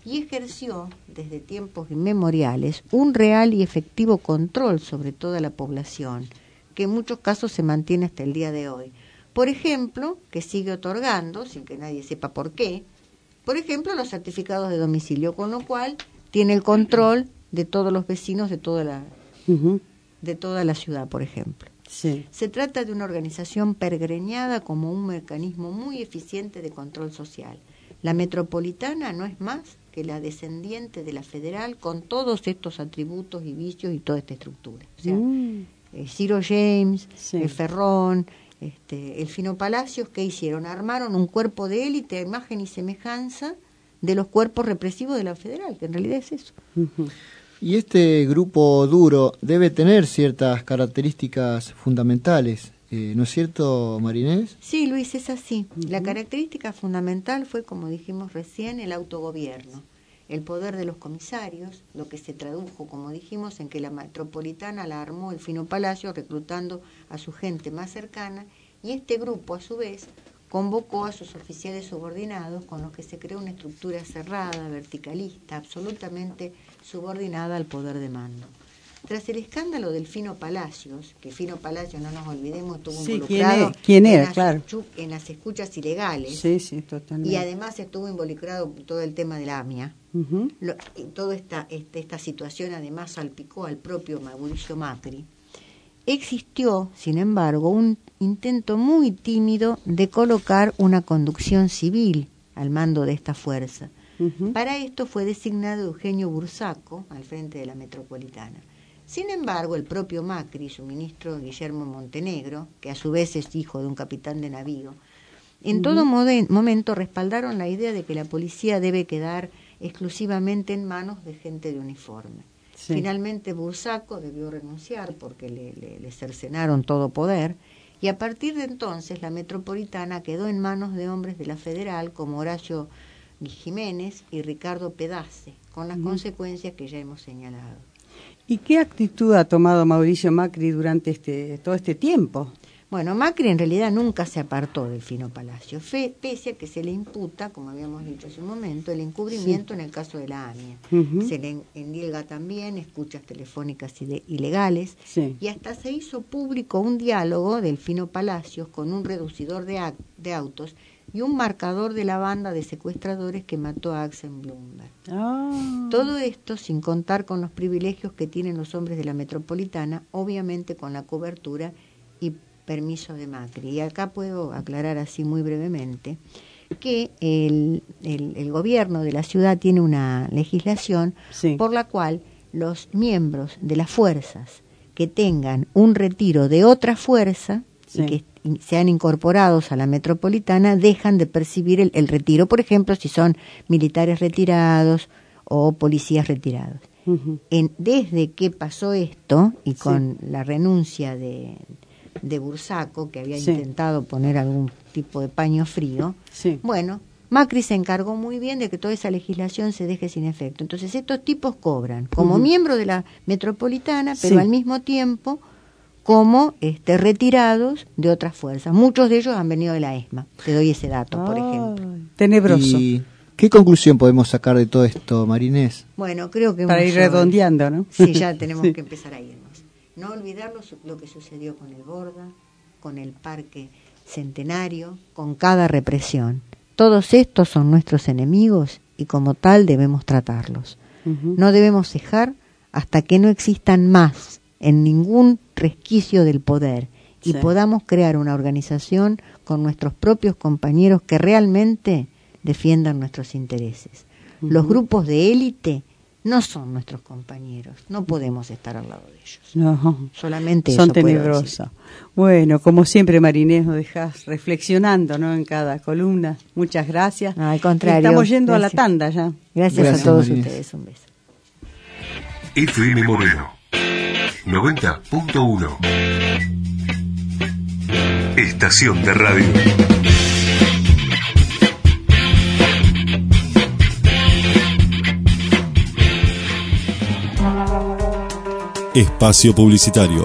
y ejerció desde tiempos inmemoriales un real y efectivo control sobre toda la población, que en muchos casos se mantiene hasta el día de hoy. Por ejemplo, que sigue otorgando, sin que nadie sepa por qué, por ejemplo, los certificados de domicilio, con lo cual tiene el control de todos los vecinos de toda la, uh-huh. de toda la ciudad, por ejemplo. Sí. Se trata de una organización pergreñada como un mecanismo muy eficiente de control social. La metropolitana no es más que la descendiente de la federal con todos estos atributos y vicios y toda esta estructura. O sea, mm. eh, Ciro James, sí. el Ferrón, este, el Fino Palacios, ¿qué hicieron? Armaron un cuerpo de élite a imagen y semejanza de los cuerpos represivos de la federal, que en realidad es eso. Uh-huh. Y este grupo duro debe tener ciertas características fundamentales, eh, ¿no es cierto, Marinés? Sí, Luis, es así. Uh-huh. La característica fundamental fue, como dijimos recién, el autogobierno, el poder de los comisarios, lo que se tradujo, como dijimos, en que la metropolitana la armó el Fino Palacio reclutando a su gente más cercana, y este grupo, a su vez, convocó a sus oficiales subordinados, con los que se creó una estructura cerrada, verticalista, absolutamente subordinada al poder de mando. Tras el escándalo del Fino Palacios, que Fino Palacios, no nos olvidemos, estuvo sí, involucrado ¿quién era? en, las claro. en las escuchas ilegales, sí, sí, totalmente. Y además estuvo involucrado en todo el tema de la A M I A. Uh-huh. Lo, y toda esta, este, esta situación además salpicó al propio Mauricio Macri. Existió, sin embargo, un intento muy tímido de colocar una conducción civil al mando de esta fuerza. Uh-huh. Para esto fue designado Eugenio Bursaco al frente de la metropolitana. Sin embargo, el propio Macri y su ministro Guillermo Montenegro, que a su vez es hijo de un capitán de navío, en uh-huh. todo moden, momento respaldaron la idea de que la policía debe quedar exclusivamente en manos de gente de uniforme. Sí. Finalmente Bursaco debió renunciar porque le, le, le cercenaron todo poder, y a partir de entonces la metropolitana quedó en manos de hombres de la federal como Horacio Jiménez y Ricardo Pedace, con las uh-huh. consecuencias que ya hemos señalado. ¿Y qué actitud ha tomado Mauricio Macri durante este todo este tiempo? Bueno, Macri en realidad nunca se apartó del Fino Palacio, fe, pese a que se le imputa, como habíamos dicho hace un momento, el encubrimiento sí. en el caso de la A M I A. Uh-huh. Se le endilga también escuchas telefónicas ide- ilegales, sí. y hasta se hizo público un diálogo del Fino Palacios con un reducidor de, act- de autos y un marcador de la banda de secuestradores que mató a Axel Bloomberg. Oh. Todo esto sin contar con los privilegios que tienen los hombres de la metropolitana, obviamente con la cobertura y permiso de Macri. Y acá puedo aclarar así muy brevemente que el, el, el gobierno de la ciudad tiene una legislación sí. por la cual los miembros de las fuerzas que tengan un retiro de otra fuerza sí. y que sean incorporados a la metropolitana dejan de percibir el, el retiro, por ejemplo, si son militares retirados o policías retirados. Uh-huh. En, desde que pasó esto y con sí. la renuncia de de Bursaco, que había sí. intentado poner algún tipo de paño frío, sí. bueno, Macri se encargó muy bien de que toda esa legislación se deje sin efecto. Entonces estos tipos cobran como uh-huh. miembros de la metropolitana, pero sí. al mismo tiempo como este, retirados de otras fuerzas. Muchos de ellos han venido de la ESMA. Te doy ese dato, oh, por ejemplo. Tenebroso. ¿Y qué conclusión podemos sacar de todo esto, Marinés? Bueno, creo que... Para ir redondeando, ¿no? Sí, ya tenemos sí. que empezar a irnos. No olvidar lo, lo que sucedió con el Borda, con el Parque Centenario, con cada represión. Todos estos son nuestros enemigos y como tal debemos tratarlos. Uh-huh. No debemos cejar hasta que no existan más en ningún resquicio del poder y sí. podamos crear una organización con nuestros propios compañeros que realmente defiendan nuestros intereses. Uh-huh. Los grupos de élite no son nuestros compañeros, no podemos estar al lado de ellos. No, solamente son eso tenebrosos. Bueno, como siempre, Marinés, nos dejas reflexionando, ¿no? En cada columna. Muchas gracias. No, al contrario. Estamos yendo gracias. a la tanda ya. Gracias, gracias a todos Marinés. Ustedes. Un beso. F M Moreno noventa punto uno. Estación de radio. Espacio publicitario.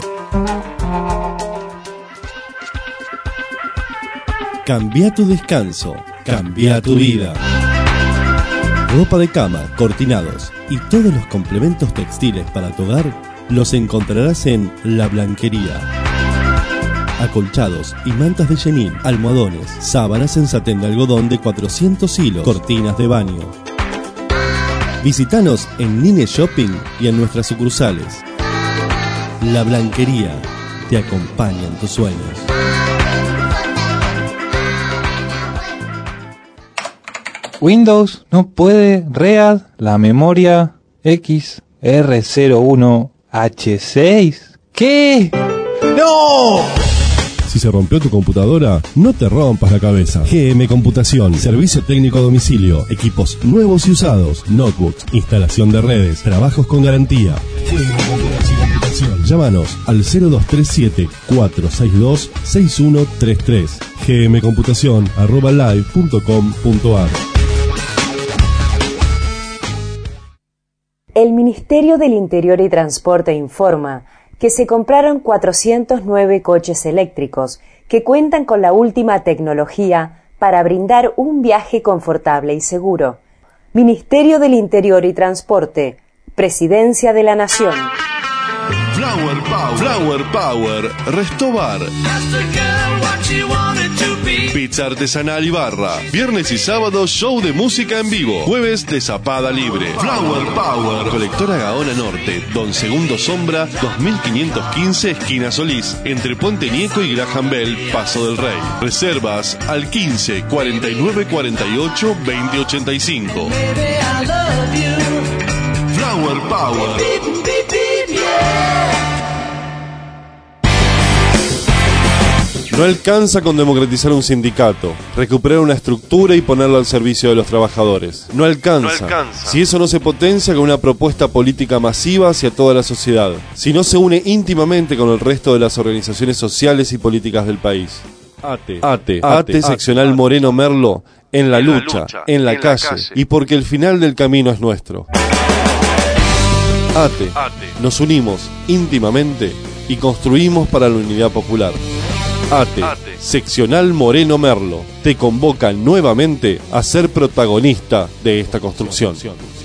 Cambia tu descanso, cambia tu vida. Ropa de cama, cortinados y todos los complementos textiles para tu hogar los encontrarás en La Blanquería. Acolchados y mantas de chenil, almohadones, sábanas en satén de algodón de cuatrocientos hilos, cortinas de baño. Visítanos en Nine Shopping y en nuestras sucursales. La Blanquería te acompaña en tus sueños. Windows no puede read la memoria X R cero uno H seis. ¿Qué? ¡No! Si se rompió tu computadora, no te rompas la cabeza. G M Computación, servicio técnico a domicilio, equipos nuevos y usados, notebooks, instalación de redes, trabajos con garantía. G M Computación. Llámanos al cero dos tres siete, cuatro seis dos, seis uno tres tres. gmcomputación arroba live punto com punto ar. El Ministerio del Interior y Transporte informa que se compraron cuatrocientos nueve coches eléctricos que cuentan con la última tecnología para brindar un viaje confortable y seguro. Ministerio del Interior y Transporte, Presidencia de la Nación. Flower Power, Flower Power, Restobar. Pizza artesanal y barra. Viernes y sábado show de música en vivo. Jueves de zapada libre. Flower Power. Colectora Gaona Norte, Don Segundo Sombra, dos mil quinientos quince, esquina Solís, entre Puente Nieco y Graham Bell, Paso del Rey. Reservas al quince, cuarenta y nueve, cuarenta y ocho, veinte, ochenta y cinco. Flower Power. No alcanza con democratizar un sindicato, recuperar una estructura y ponerlo al servicio de los trabajadores. No alcanza, No alcanza. si eso no se potencia con una propuesta política masiva hacia toda la sociedad, si no se une íntimamente con el resto de las organizaciones sociales y políticas del país. ATE, ATE, ATE seccional Moreno Merlo, en la lucha, en la calle, y porque el final del camino es nuestro. ATE, nos unimos íntimamente y construimos para la unidad popular. ATE, seccional Moreno Merlo, te convoca nuevamente a ser protagonista de esta construcción.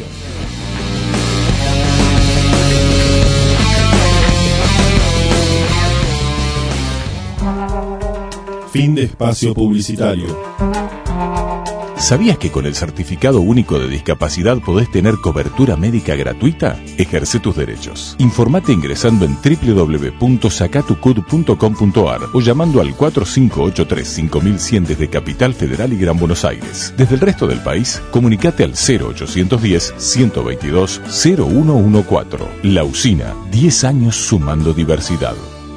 Fin de espacio publicitario. ¿Sabías que con el Certificado Único de Discapacidad podés tener cobertura médica gratuita? Ejerce tus derechos. Informate ingresando en doble u doble u doble u punto sacatucud punto com punto ar o llamando al cuatro cinco ocho tres, cinco mil cien desde Capital Federal y Gran Buenos Aires. Desde el resto del país, comunicate al cero ochocientos diez, ciento veintidós, cero uno catorce. La Usina, diez años sumando diversidad.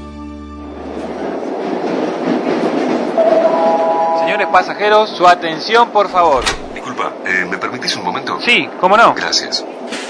Señores pasajeros, su atención, por favor. Disculpa, eh, ¿me permitís un momento? Sí, cómo no. Gracias.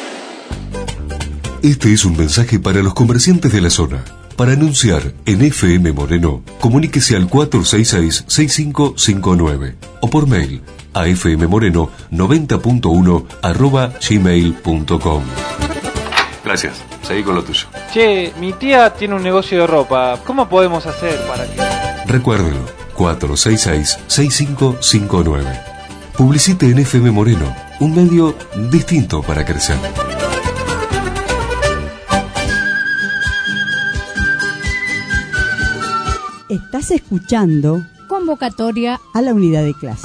Este es un mensaje para los comerciantes de la zona. Para anunciar en F M Moreno, comuníquese al cuatro seis seis, seis cinco cinco nueve o por mail a fmmoreno noventa punto uno arroba gmail punto com. Gracias. Seguí con lo tuyo. Che, mi tía tiene un negocio de ropa. ¿Cómo podemos hacer para que...? Recuérdelo, cuatro seis seis, seis cinco cinco nueve. Publicite en F M Moreno, un medio distinto para crecer. Estás escuchando Convocatoria a la unidad de clase.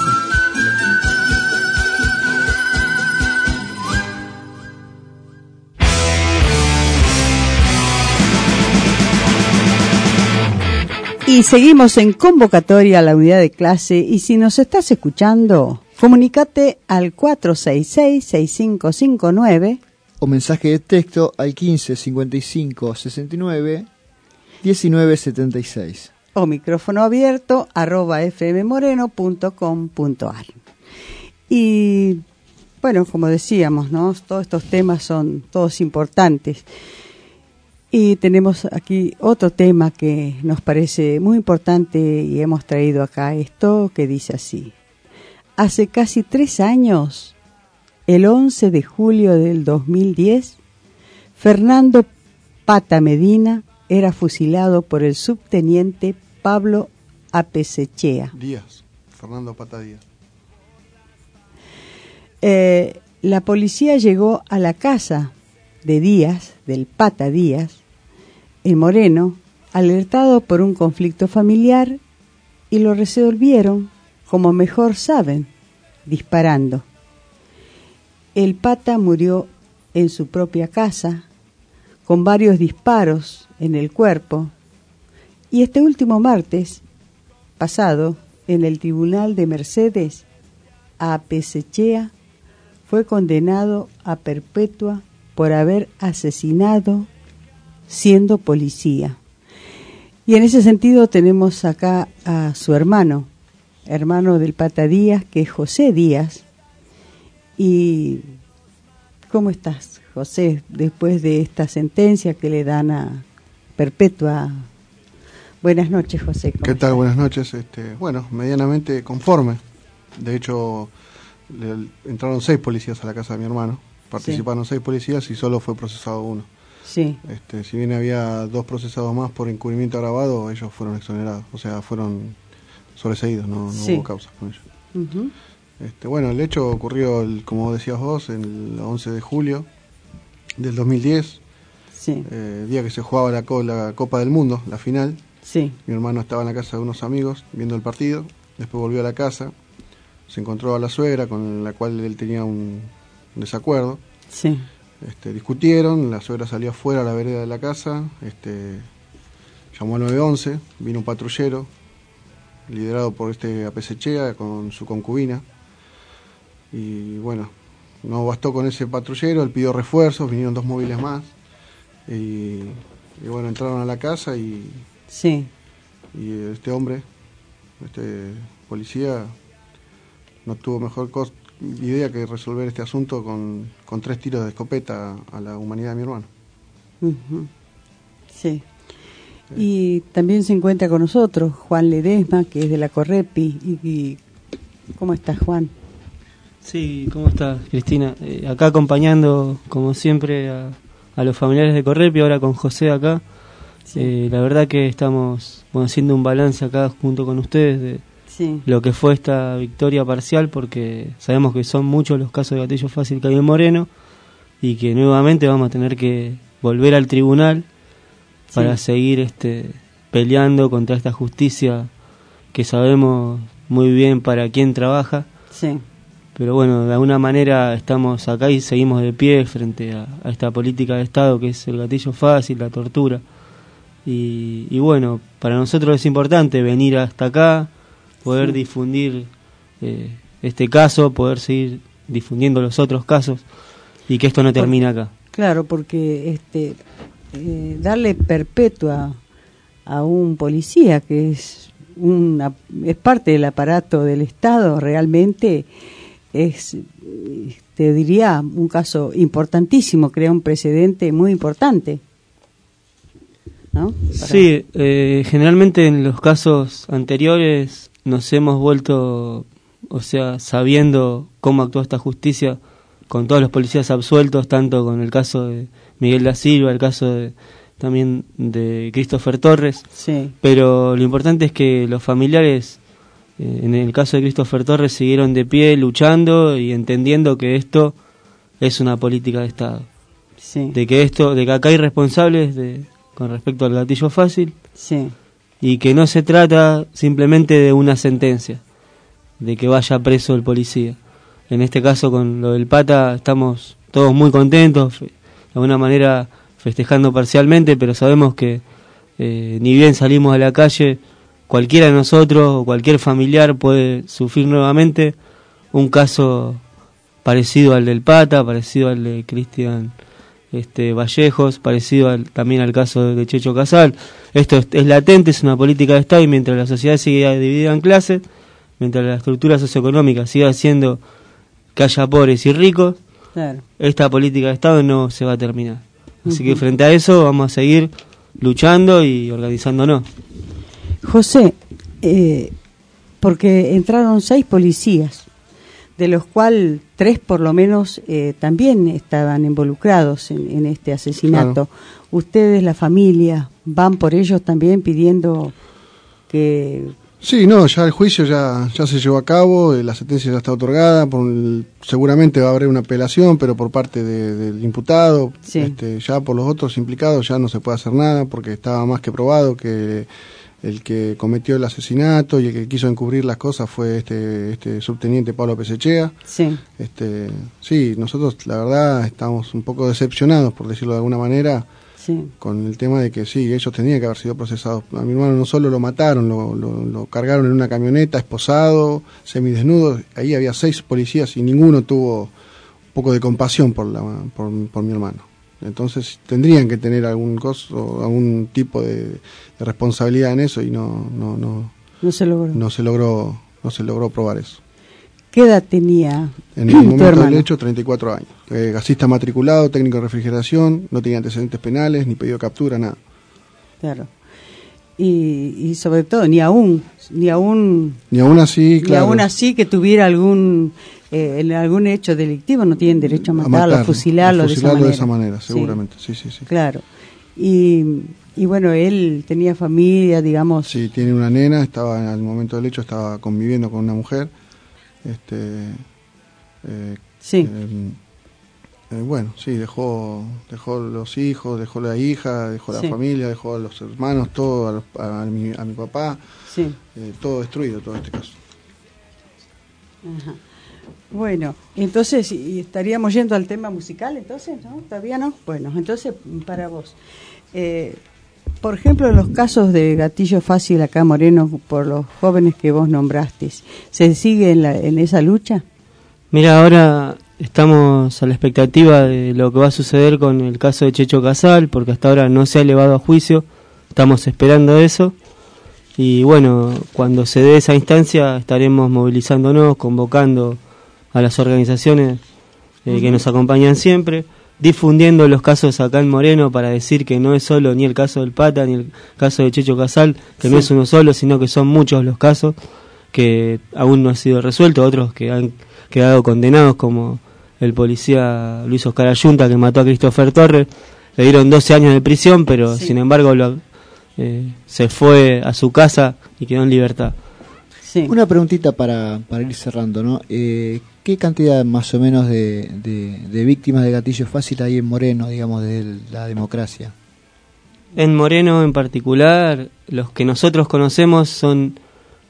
Y seguimos en convocatoria a la unidad de clase, y si nos estás escuchando, comunícate al cuatro seis seis, seis cinco cinco nueve o mensaje de texto al quince, cincuenta y cinco, sesenta y nueve, diecinueve setenta y seis. O micrófono abierto arroba fmmoreno punto com punto ar. Y bueno, como decíamos, ¿no? Todos estos temas son todos importantes. Y tenemos aquí otro tema que nos parece muy importante y hemos traído acá esto que dice así. Hace casi tres años, el once de julio del dos mil diez, Fernando Pata Medina era fusilado por el subteniente Pablo Apesechea. Díaz, Fernando Pata Díaz. Eh, La policía llegó a la casa de Díaz, del Pata Díaz, en Moreno, alertado por un conflicto familiar, y lo resolvieron como mejor saben, disparando. El Pata murió en su propia casa, con varios disparos en el cuerpo, y este último martes pasado, en el Tribunal de Mercedes, a Pesechea fue condenado a perpetua por haber asesinado siendo policía. Y en ese sentido tenemos acá a su hermano, hermano del Pata Díaz, que es José Díaz. ¿Y cómo estás, José, después de esta sentencia que le dan a perpetua? Buenas noches, José. ¿Qué tal? Buenas noches. Este, bueno, medianamente conforme. De hecho, le, entraron seis policías a la casa de mi hermano. Participaron sí. seis policías y solo fue procesado uno. Sí. Este, si bien había dos procesados más por encubrimiento agravado, ellos fueron exonerados. O sea, fueron sobreseídos, no, no sí. hubo causas con ellos. Uh-huh. Este, bueno, el hecho ocurrió, el, como decías vos, el once de julio del dos mil diez. Sí. Eh, día que se jugaba la, co- la Copa del Mundo, la final. Sí. Mi hermano estaba en la casa de unos amigos viendo el partido, después volvió a la casa, se encontró a la suegra con la cual él tenía un desacuerdo. Sí. Este, discutieron, la suegra salió afuera a la vereda de la casa, este, llamó al nueve once, vino un patrullero liderado por este Apesechea con su concubina y bueno, no bastó con ese patrullero, él pidió refuerzos, vinieron dos móviles más y, y bueno, entraron a la casa y sí. y este hombre, este policía, no tuvo mejor cos- idea que resolver este asunto con, con tres tiros de escopeta a la humanidad de mi hermano. Uh-huh. Sí. Y también se encuentra con nosotros Juan Ledesma, que es de la Correpi. Y, y ¿cómo estás, Juan? Sí, ¿cómo estás, Cristina? Eh, acá acompañando, como siempre, a, a los familiares de Correpi, ahora con José acá. Sí. Eh, la verdad que estamos bueno, haciendo un balance acá junto con ustedes de sí. lo que fue esta victoria parcial, porque sabemos que son muchos los casos de gatillo fácil que hay en Moreno y que nuevamente vamos a tener que volver al tribunal sí. para seguir este peleando contra esta justicia que sabemos muy bien para quién trabaja. Sí. Pero bueno, de alguna manera estamos acá y seguimos de pie frente a, a esta política de Estado que es el gatillo fácil, la tortura. Y, y bueno, para nosotros es importante venir hasta acá, poder sí. difundir eh, este caso, poder seguir difundiendo los otros casos y que esto no termine acá. Claro, porque este eh, darle perpetua a un policía que es una es parte del aparato del Estado realmente es, te diría, un caso importantísimo, crea un precedente muy importante. ¿No? Para... Sí, eh, generalmente en los casos anteriores nos hemos vuelto, o sea, sabiendo cómo actuó esta justicia con todos los policías absueltos, tanto con el caso de Miguel da Silva, el caso de, también de Christopher Torres, sí. pero lo importante es que los familiares, eh, en el caso de Christopher Torres, siguieron de pie, luchando y entendiendo que esto es una política de Estado, sí. de que esto, de que acá hay responsables de con respecto al gatillo fácil, sí. y que no se trata simplemente de una sentencia, de que vaya preso el policía. En este caso, con lo del Pata, estamos todos muy contentos, de alguna manera festejando parcialmente, pero sabemos que eh, ni bien salimos a la calle, cualquiera de nosotros o cualquier familiar puede sufrir nuevamente un caso parecido al del Pata, parecido al de Cristian Este, Vallejos, parecido al, también al caso de Checho Casal. Esto es, es latente, es una política de Estado y mientras la sociedad siga dividida en clases, mientras la estructura socioeconómica siga haciendo que haya pobres y ricos, claro. esta política de Estado no se va a terminar. Así Uh-huh. que frente a eso vamos a seguir luchando y organizándonos. José, eh, porque entraron seis policías, de los cuales tres por lo menos eh, también estaban involucrados en, en este asesinato. Claro. Ustedes, la familia, van por ellos también pidiendo que Sí, no, ya el juicio ya, ya se llevó a cabo, la sentencia ya está otorgada, por el, seguramente va a haber una apelación, pero por parte de, del imputado, sí. este, ya por los otros implicados ya no se puede hacer nada, porque estaba más que probado que el que cometió el asesinato y el que quiso encubrir las cosas fue este, este subteniente Pablo Pesechea. Sí. Este, sí, nosotros la verdad estamos un poco decepcionados, por decirlo de alguna manera, sí. con el tema de que sí, ellos tenían que haber sido procesados. A mi hermano no solo lo mataron, lo, lo, lo cargaron en una camioneta, esposado, semidesnudo. Ahí había seis policías y ninguno tuvo un poco de compasión por, la, por, por mi hermano. Entonces tendrían que tener algún costo, algún tipo de, de responsabilidad en eso y no, no, no, no se logró. No se logró, no se logró probar eso. ¿Qué edad tenía en el momento del hecho? treinta y cuatro años. Eh, gasista matriculado, técnico de refrigeración, no tenía antecedentes penales, ni pedido captura, nada. Claro. Y, y sobre todo, ni aún, ni aún... Ni aún así, claro. Ni aún así que tuviera algún... Eh, en algún hecho delictivo no tienen derecho a matarlo, a, matarlo, a fusilarlo, a fusilarlo de esa manera. De esa manera, seguramente, sí, sí, sí. sí. Claro. Y, y bueno, él tenía familia, digamos. Sí, tiene una nena, estaba al momento del hecho estaba conviviendo con una mujer. Este, eh, sí. Eh, eh, bueno, sí, dejó, dejó los hijos, dejó la hija, dejó la sí. familia, dejó a los hermanos, todo, a, los, a, mi, a mi papá, sí. eh, todo destruido, todo este caso. Ajá. Bueno, entonces, ¿y estaríamos yendo al tema musical entonces? ¿No? ¿Todavía no? Bueno, entonces, para vos. Eh, por ejemplo, los casos de gatillo fácil acá, Moreno, por los jóvenes que vos nombraste, ¿se sigue en, la, en esa lucha? Mira, ahora estamos a la expectativa de lo que va a suceder con el caso de Checho Casal, porque hasta ahora no se ha elevado a juicio, estamos esperando eso. Y bueno, cuando se dé esa instancia estaremos movilizándonos, convocando a las organizaciones eh, uh-huh. que nos acompañan siempre, difundiendo los casos acá en Moreno para decir que no es solo ni el caso del Pata ni el caso de Checho Casal, que sí. no es uno solo, sino que son muchos los casos que aún no han sido resueltos, otros que han quedado condenados, como el policía Luis Oscar Ayunta que mató a Christopher Torres, le dieron doce años de prisión, pero sí. sin embargo lo, eh, se fue a su casa y quedó en libertad. Sí. Una preguntita para, para ir cerrando, ¿no? Eh, ¿Qué cantidad más o menos de, de, de víctimas de gatillo fácil hay en Moreno, digamos, de la democracia? En Moreno en particular, los que nosotros conocemos son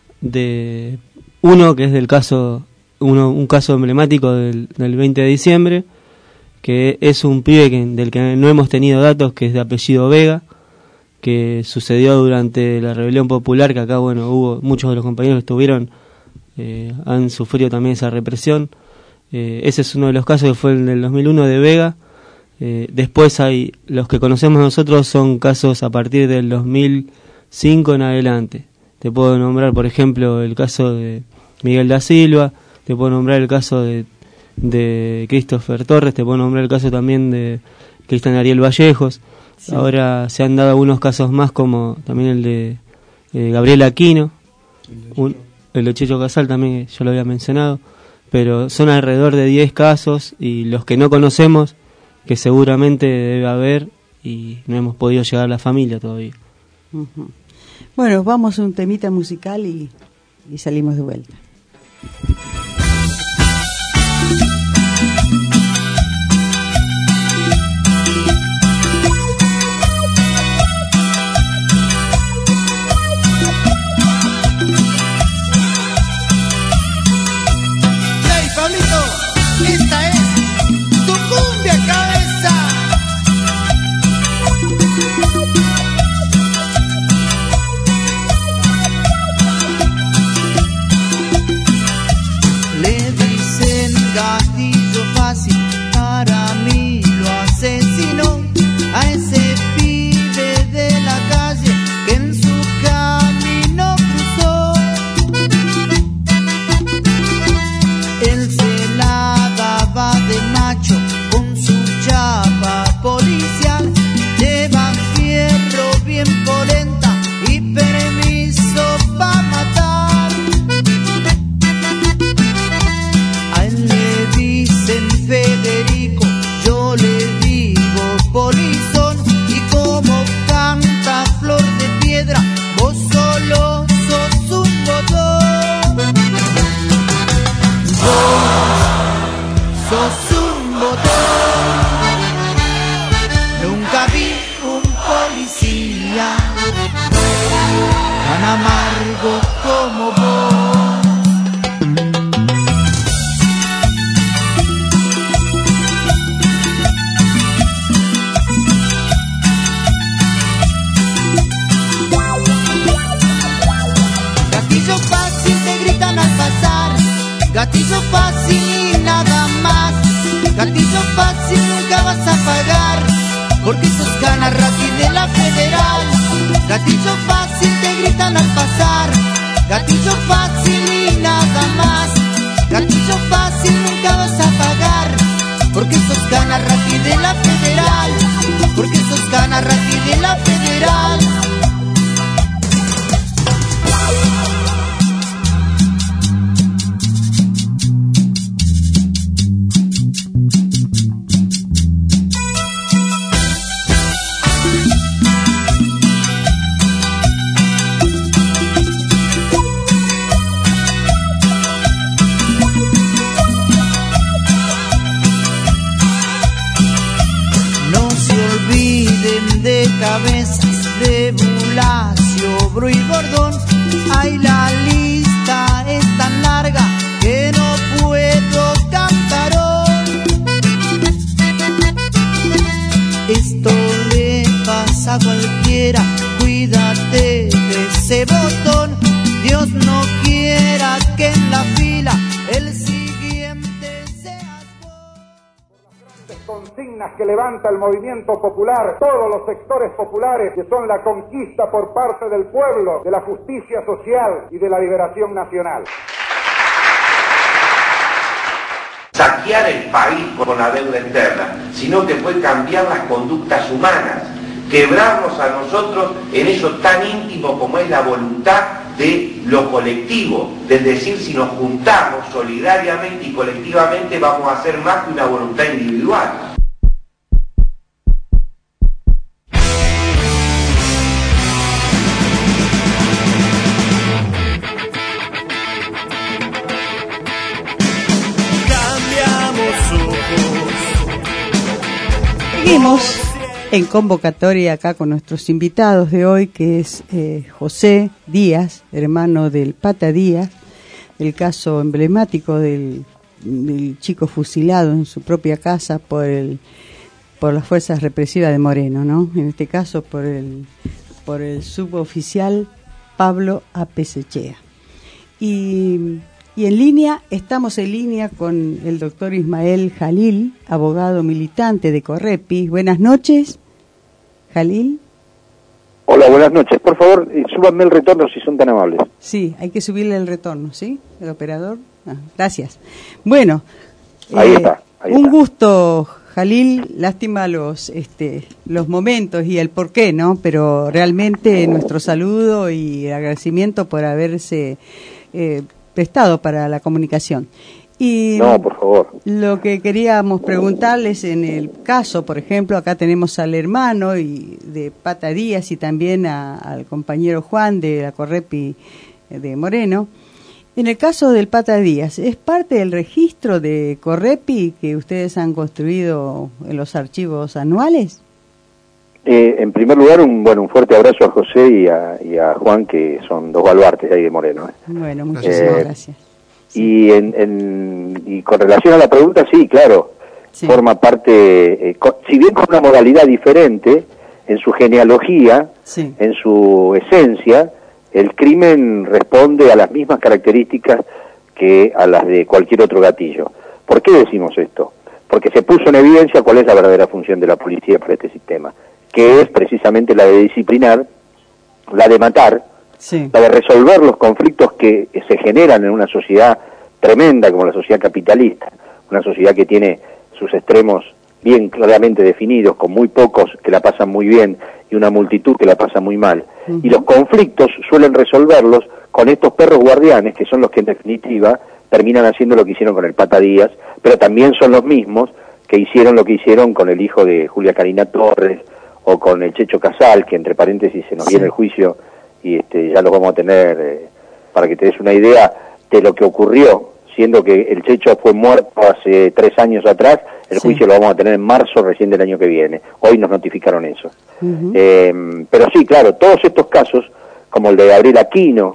de uno que es del caso, uno un caso emblemático del, del veinte de diciembre, que es un pibe que, del que no hemos tenido datos, que es de apellido Vega, que sucedió durante la rebelión popular, que acá, bueno, hubo muchos de los compañeros que estuvieron, eh, han sufrido también esa represión. Eh, ese es uno de los casos que fue el del dos mil uno de Vega. Eh, después hay, los que conocemos nosotros son casos a partir del dos mil cinco en adelante. Te puedo nombrar, por ejemplo, el caso de Miguel da Silva, te puedo nombrar el caso de, de Christopher Torres, te puedo nombrar el caso también de Cristian Ariel Vallejos. Sí. Ahora se han dado algunos casos más, como también el de eh, Gabriel Aquino, un, el de Checho Casal también, yo lo había mencionado, pero son alrededor de diez casos, y los que no conocemos, que seguramente debe haber, y no hemos podido llegar a la familia todavía. Uh-huh. Bueno, vamos a un temita musical y, y salimos de vuelta. Esta es tu cumbia, cabeza. algo como vos. Gatillo fácil te gritan al pasar, gatillo fácil y nada más. Gatillo fácil nunca vas a pagar, porque sos gana rápido de la federal. Gatillo fácil te gritan al pasar, gatillo fácil y nada más. Gatillo fácil nunca vas a pagar, porque sos gana rápido de la federal, porque sos gana rápido de la federal. De cabezas de Bulacio, Bru y Bordón. Ay, la lista es tan larga que no puedo cantarón. Esto le pasa a cualquiera, cuídate de ese botón. Dios no quiera que en la fila el siguiente seas vos. Consignas que levanta el movimiento popular, todos los sectores populares, que son la conquista por parte del pueblo de la justicia social y de la liberación nacional. Saquear el país con la deuda externa, sino que fue cambiar las conductas humanas, quebrarnos a nosotros en eso tan íntimo como es la voluntad de lo colectivo, es decir, si nos juntamos solidariamente y colectivamente vamos a hacer más que una voluntad individual. Seguimos en convocatoria acá con nuestros invitados de hoy, que es eh, José Díaz, hermano del Pata Díaz, el caso emblemático del, del chico fusilado en su propia casa por el por las fuerzas represivas de Moreno, ¿no? En este caso por el por el suboficial Pablo Apesechea. Y Y en línea, estamos en línea con el doctor Ismael Jalil, abogado militante de Correpi. Buenas noches, Jalil. Hola, buenas noches. Por favor, súbanme el retorno si son tan amables. Sí, hay que subirle el retorno, ¿sí? El operador. Ah, gracias. Bueno, ahí eh, está, ahí un está. gusto, Jalil. Lástima los, este, los momentos y el por qué, ¿no? Pero realmente nuestro saludo y agradecimiento por haberse eh, prestado para la comunicación. Y no, por favor. Lo que queríamos preguntarles en el caso, por ejemplo, acá tenemos al hermano y de Pata Díaz y también a, al compañero Juan de la Correpi de Moreno. En el caso del Pata Díaz, ¿es parte del registro de Correpi que ustedes han construido en los archivos anuales? Eh, en primer lugar, un bueno un fuerte abrazo a José y a, y a Juan, que son dos baluartes ahí de Moreno. ¿eh? Bueno, muchísimas eh, gracias. Y, en, en, y con relación a la pregunta, sí, claro, sí. Forma parte, eh, con, si bien con una modalidad diferente, en su genealogía, sí. En su esencia, el crimen responde a las mismas características que a las de cualquier otro gatillo. ¿Por qué decimos esto? Porque se puso en evidencia cuál es la verdadera función de la policía para este sistema, que es precisamente la de disciplinar, la de matar, sí. La de resolver los conflictos que se generan en una sociedad tremenda como la sociedad capitalista, una sociedad que tiene sus extremos bien claramente definidos, con muy pocos que la pasan muy bien y una multitud que la pasa muy mal. Uh-huh. Y los conflictos suelen resolverlos con estos perros guardianes, que son los que en definitiva terminan haciendo lo que hicieron con el Pata Díaz, pero también son los mismos que hicieron lo que hicieron con el hijo de Julia Karina Torres, o con el Checho Casal, que entre paréntesis se nos sí. viene el juicio, y este ya lo vamos a tener, eh, para que te des una idea de lo que ocurrió, siendo que el Checho fue muerto hace tres años atrás, el sí. juicio lo vamos a tener en marzo recién del año que viene. Hoy nos notificaron eso. Uh-huh. Eh, pero sí, claro, todos estos casos, como el de Gabriel Aquino,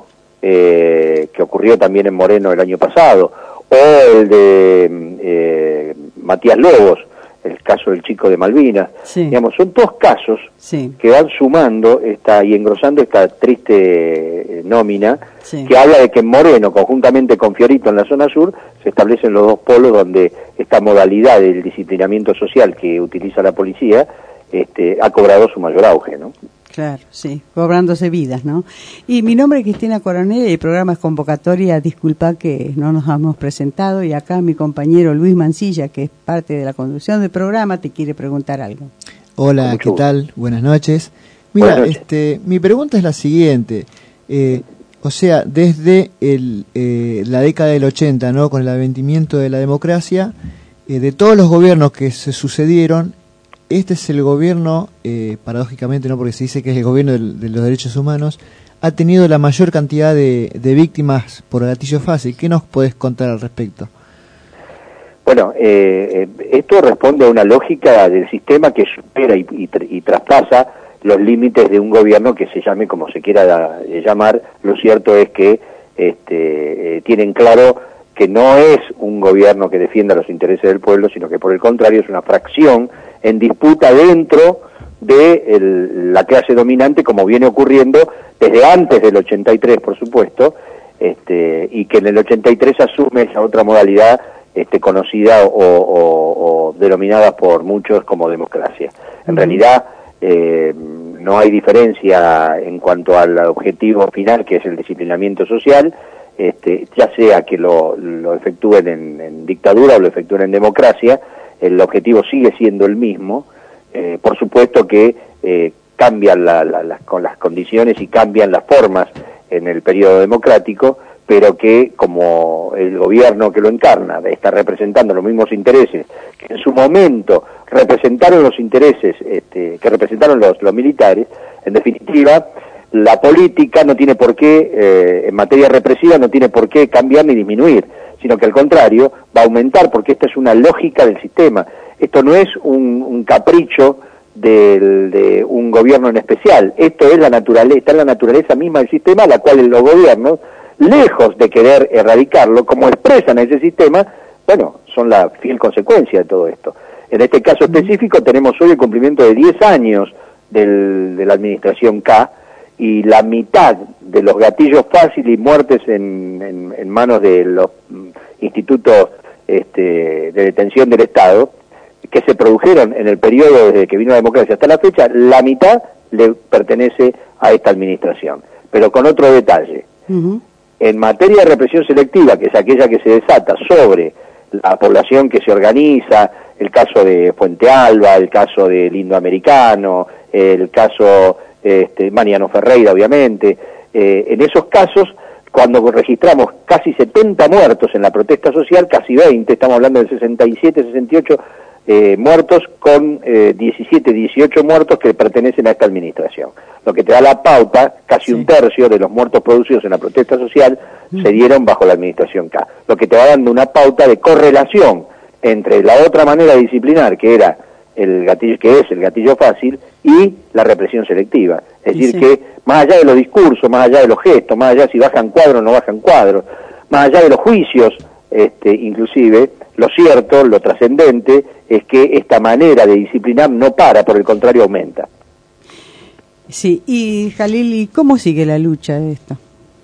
eh, que ocurrió también en Moreno el año pasado, o el de eh, Matías Lobos, el caso del chico de Malvinas. Sí. Digamos, son dos casos sí. que van sumando esta y engrosando esta triste eh, nómina sí. que habla de que en Moreno, conjuntamente con Fiorito en la zona sur, se establecen los dos polos donde esta modalidad del disciplinamiento social que utiliza la policía este, ha cobrado su mayor auge, ¿no? Claro, sí, cobrándose vidas, ¿no? Y mi nombre es Cristina Coronel y el programa es Convocatoria. Disculpa que no nos hemos presentado, y acá mi compañero Luis Mancilla, que es parte de la conducción del programa, te quiere preguntar algo. Hola, ¿qué tal? Buenas noches. Mira, Buenas noches. este, mi pregunta es la siguiente. Eh, o sea, desde el, eh, la década del ochenta, ¿no? Con el advenimiento de la democracia, eh, de todos los gobiernos que se sucedieron, este es el gobierno, eh, paradójicamente, no, porque se dice que es el gobierno del, de los derechos humanos, ha tenido la mayor cantidad de, de víctimas por gatillo fácil. ¿Qué nos podés contar al respecto? Bueno, eh, esto responde a una lógica del sistema que supera y, y, y traspasa los límites de un gobierno que se llame como se quiera da, llamar. Lo cierto es que este, eh, tienen claro que no es un gobierno que defienda los intereses del pueblo, sino que por el contrario es una fracción en disputa dentro de el, la clase dominante, como viene ocurriendo desde antes del ochenta y tres, por supuesto, este, y que en el ochenta y tres asume esa otra modalidad este, conocida o, o, o denominada por muchos como democracia. En realidad eh, no hay diferencia en cuanto al objetivo final, que es el disciplinamiento social, este, ya sea que lo, lo efectúen en, en dictadura o lo efectúen en democracia. El objetivo sigue siendo el mismo. Eh, por supuesto que eh, cambian la, la, las, con las condiciones y cambian las formas en el periodo democrático, pero que como el gobierno que lo encarna está representando los mismos intereses que en su momento representaron los intereses este, que representaron los, los militares, en definitiva la política no tiene por qué, eh, en materia represiva no tiene por qué cambiar ni disminuir, sino que al contrario va a aumentar, porque esta es una lógica del sistema. Esto no es un, un capricho del, de un gobierno en especial, esto es la naturaleza, está en la naturaleza misma del sistema, a la cual los gobiernos, lejos de querer erradicarlo, como expresan ese sistema, bueno, son la fiel consecuencia de todo esto. En este caso específico tenemos hoy el cumplimiento de diez años del, de la administración K, y la mitad de los gatillos fáciles y muertes en, en, en manos de los institutos este, de detención del Estado, que se produjeron en el periodo desde que vino la democracia hasta la fecha, la mitad le pertenece a esta administración. Pero con otro detalle. Uh-huh. En materia de represión selectiva, que es aquella que se desata sobre la población que se organiza, el caso de Fuente Alba, el caso del Indoamericano, el caso este, Mariano Ferreira, obviamente, eh, en esos casos, cuando registramos casi setenta muertos en la protesta social, casi veinte, estamos hablando del sesenta y siete, sesenta y ocho eh, muertos con eh, diecisiete, dieciocho muertos que pertenecen a esta administración. Lo que te da la pauta, casi sí. un tercio de los muertos producidos en la protesta social mm. se dieron bajo la administración K. Lo que te va dando una pauta de correlación entre la otra manera de disciplinar, que era el gatillo, que es el gatillo fácil, y la represión selectiva. Es decir, sí. que más allá de los discursos, más allá de los gestos, más allá si bajan cuadros o no bajan cuadros, más allá de los juicios, este, inclusive, lo cierto, lo trascendente, es que esta manera de disciplinar no para, por el contrario aumenta. Sí, y Jalil, ¿y cómo sigue la lucha de esto?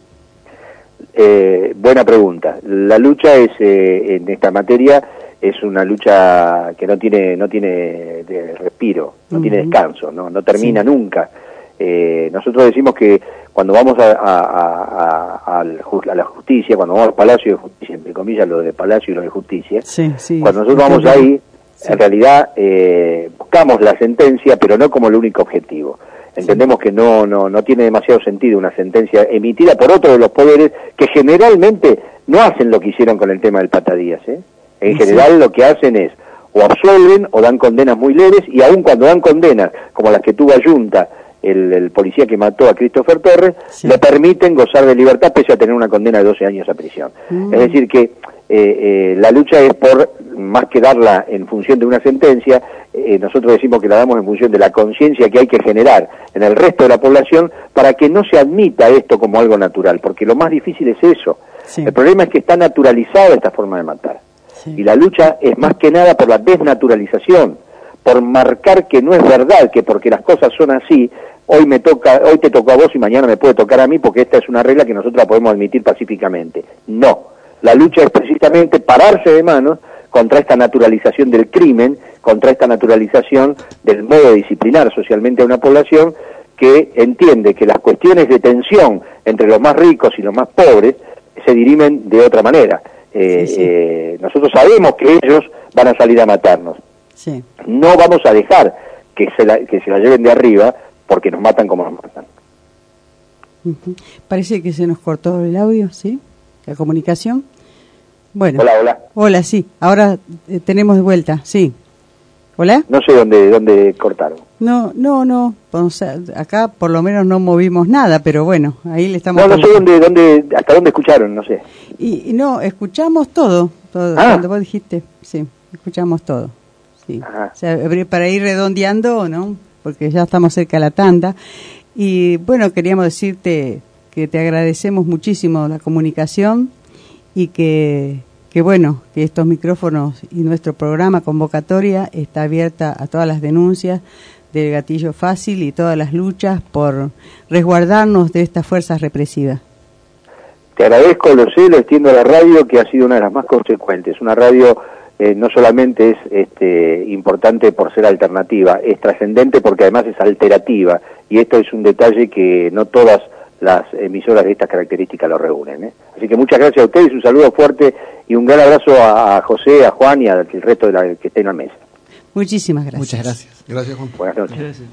Eh, buena pregunta. La lucha es, eh, en esta materia, es una lucha que no tiene no tiene de respiro, no uh-huh. tiene descanso, no no termina sí. nunca. Eh, nosotros decimos que cuando vamos a, a, a, a, a la justicia, cuando vamos al Palacio de Justicia, entre comillas lo de Palacio y lo de Justicia, sí, sí, cuando nosotros vamos ahí, sí. en realidad eh, buscamos la sentencia, pero no como el único objetivo. Entendemos sí. que no, no, no tiene demasiado sentido una sentencia emitida por otro de los poderes que generalmente no hacen lo que hicieron con el tema del Patadías, ¿eh? En sí. general lo que hacen es o absuelven o dan condenas muy leves, y aun cuando dan condenas como las que tuvo Ayunta, el, el policía que mató a Christopher Torres, sí. le permiten gozar de libertad pese a tener una condena de doce años a prisión. Mm. Es decir que eh, la lucha es por, más que darla en función de una sentencia, eh, nosotros decimos que la damos en función de la conciencia que hay que generar en el resto de la población para que no se admita esto como algo natural, porque lo más difícil es eso. Sí. El problema es que está naturalizada esta forma de matar. Sí. Y la lucha es más que nada por la desnaturalización, por marcar que no es verdad, que porque las cosas son así, hoy me toca, hoy te tocó a vos y mañana me puede tocar a mí, porque esta es una regla que nosotros la podemos admitir pacíficamente. No, la lucha es precisamente pararse de manos contra esta naturalización del crimen, contra esta naturalización del modo de disciplinar socialmente a una población que entiende que las cuestiones de tensión entre los más ricos y los más pobres se dirimen de otra manera. Eh, sí, sí. Eh, nosotros sabemos que ellos van a salir a matarnos. Sí. No vamos a dejar que se, la, que se la lleven de arriba porque nos matan como nos matan. Uh-huh. Parece que se nos cortó el audio, ¿sí? La comunicación. Bueno. Hola, hola. Hola, sí. Ahora eh, tenemos de vuelta, sí. ¿Hola? No sé dónde dónde cortaron. No, no, no. O sea, acá por lo menos no movimos nada, pero bueno, ahí le estamos... No, no sé dónde, dónde, hasta dónde escucharon, no sé. Y, y no, escuchamos todo, todo. Ah. Cuando vos dijiste, sí, escuchamos todo. Sí. O sea, para ir redondeando, ¿no? Porque ya estamos cerca de la tanda. Y bueno, queríamos decirte que te agradecemos muchísimo la comunicación y que... que bueno, que estos micrófonos y nuestro programa Convocatoria está abierta a todas las denuncias del gatillo fácil y todas las luchas por resguardarnos de estas fuerzas represivas. Te agradezco, lo sé, lo extiendo a la radio, que ha sido una de las más consecuentes. Una radio eh, no solamente es este, importante por ser alternativa, es trascendente porque además es alterativa, y esto es un detalle que no todas las emisoras de estas características lo reúnen, ¿eh? Así que muchas gracias a ustedes, un saludo fuerte y un gran abrazo a, a José, a Juan y al resto de la que está en la mesa. Muchísimas gracias. Muchas gracias. Gracias, Juan. Buenas noches. Gracias.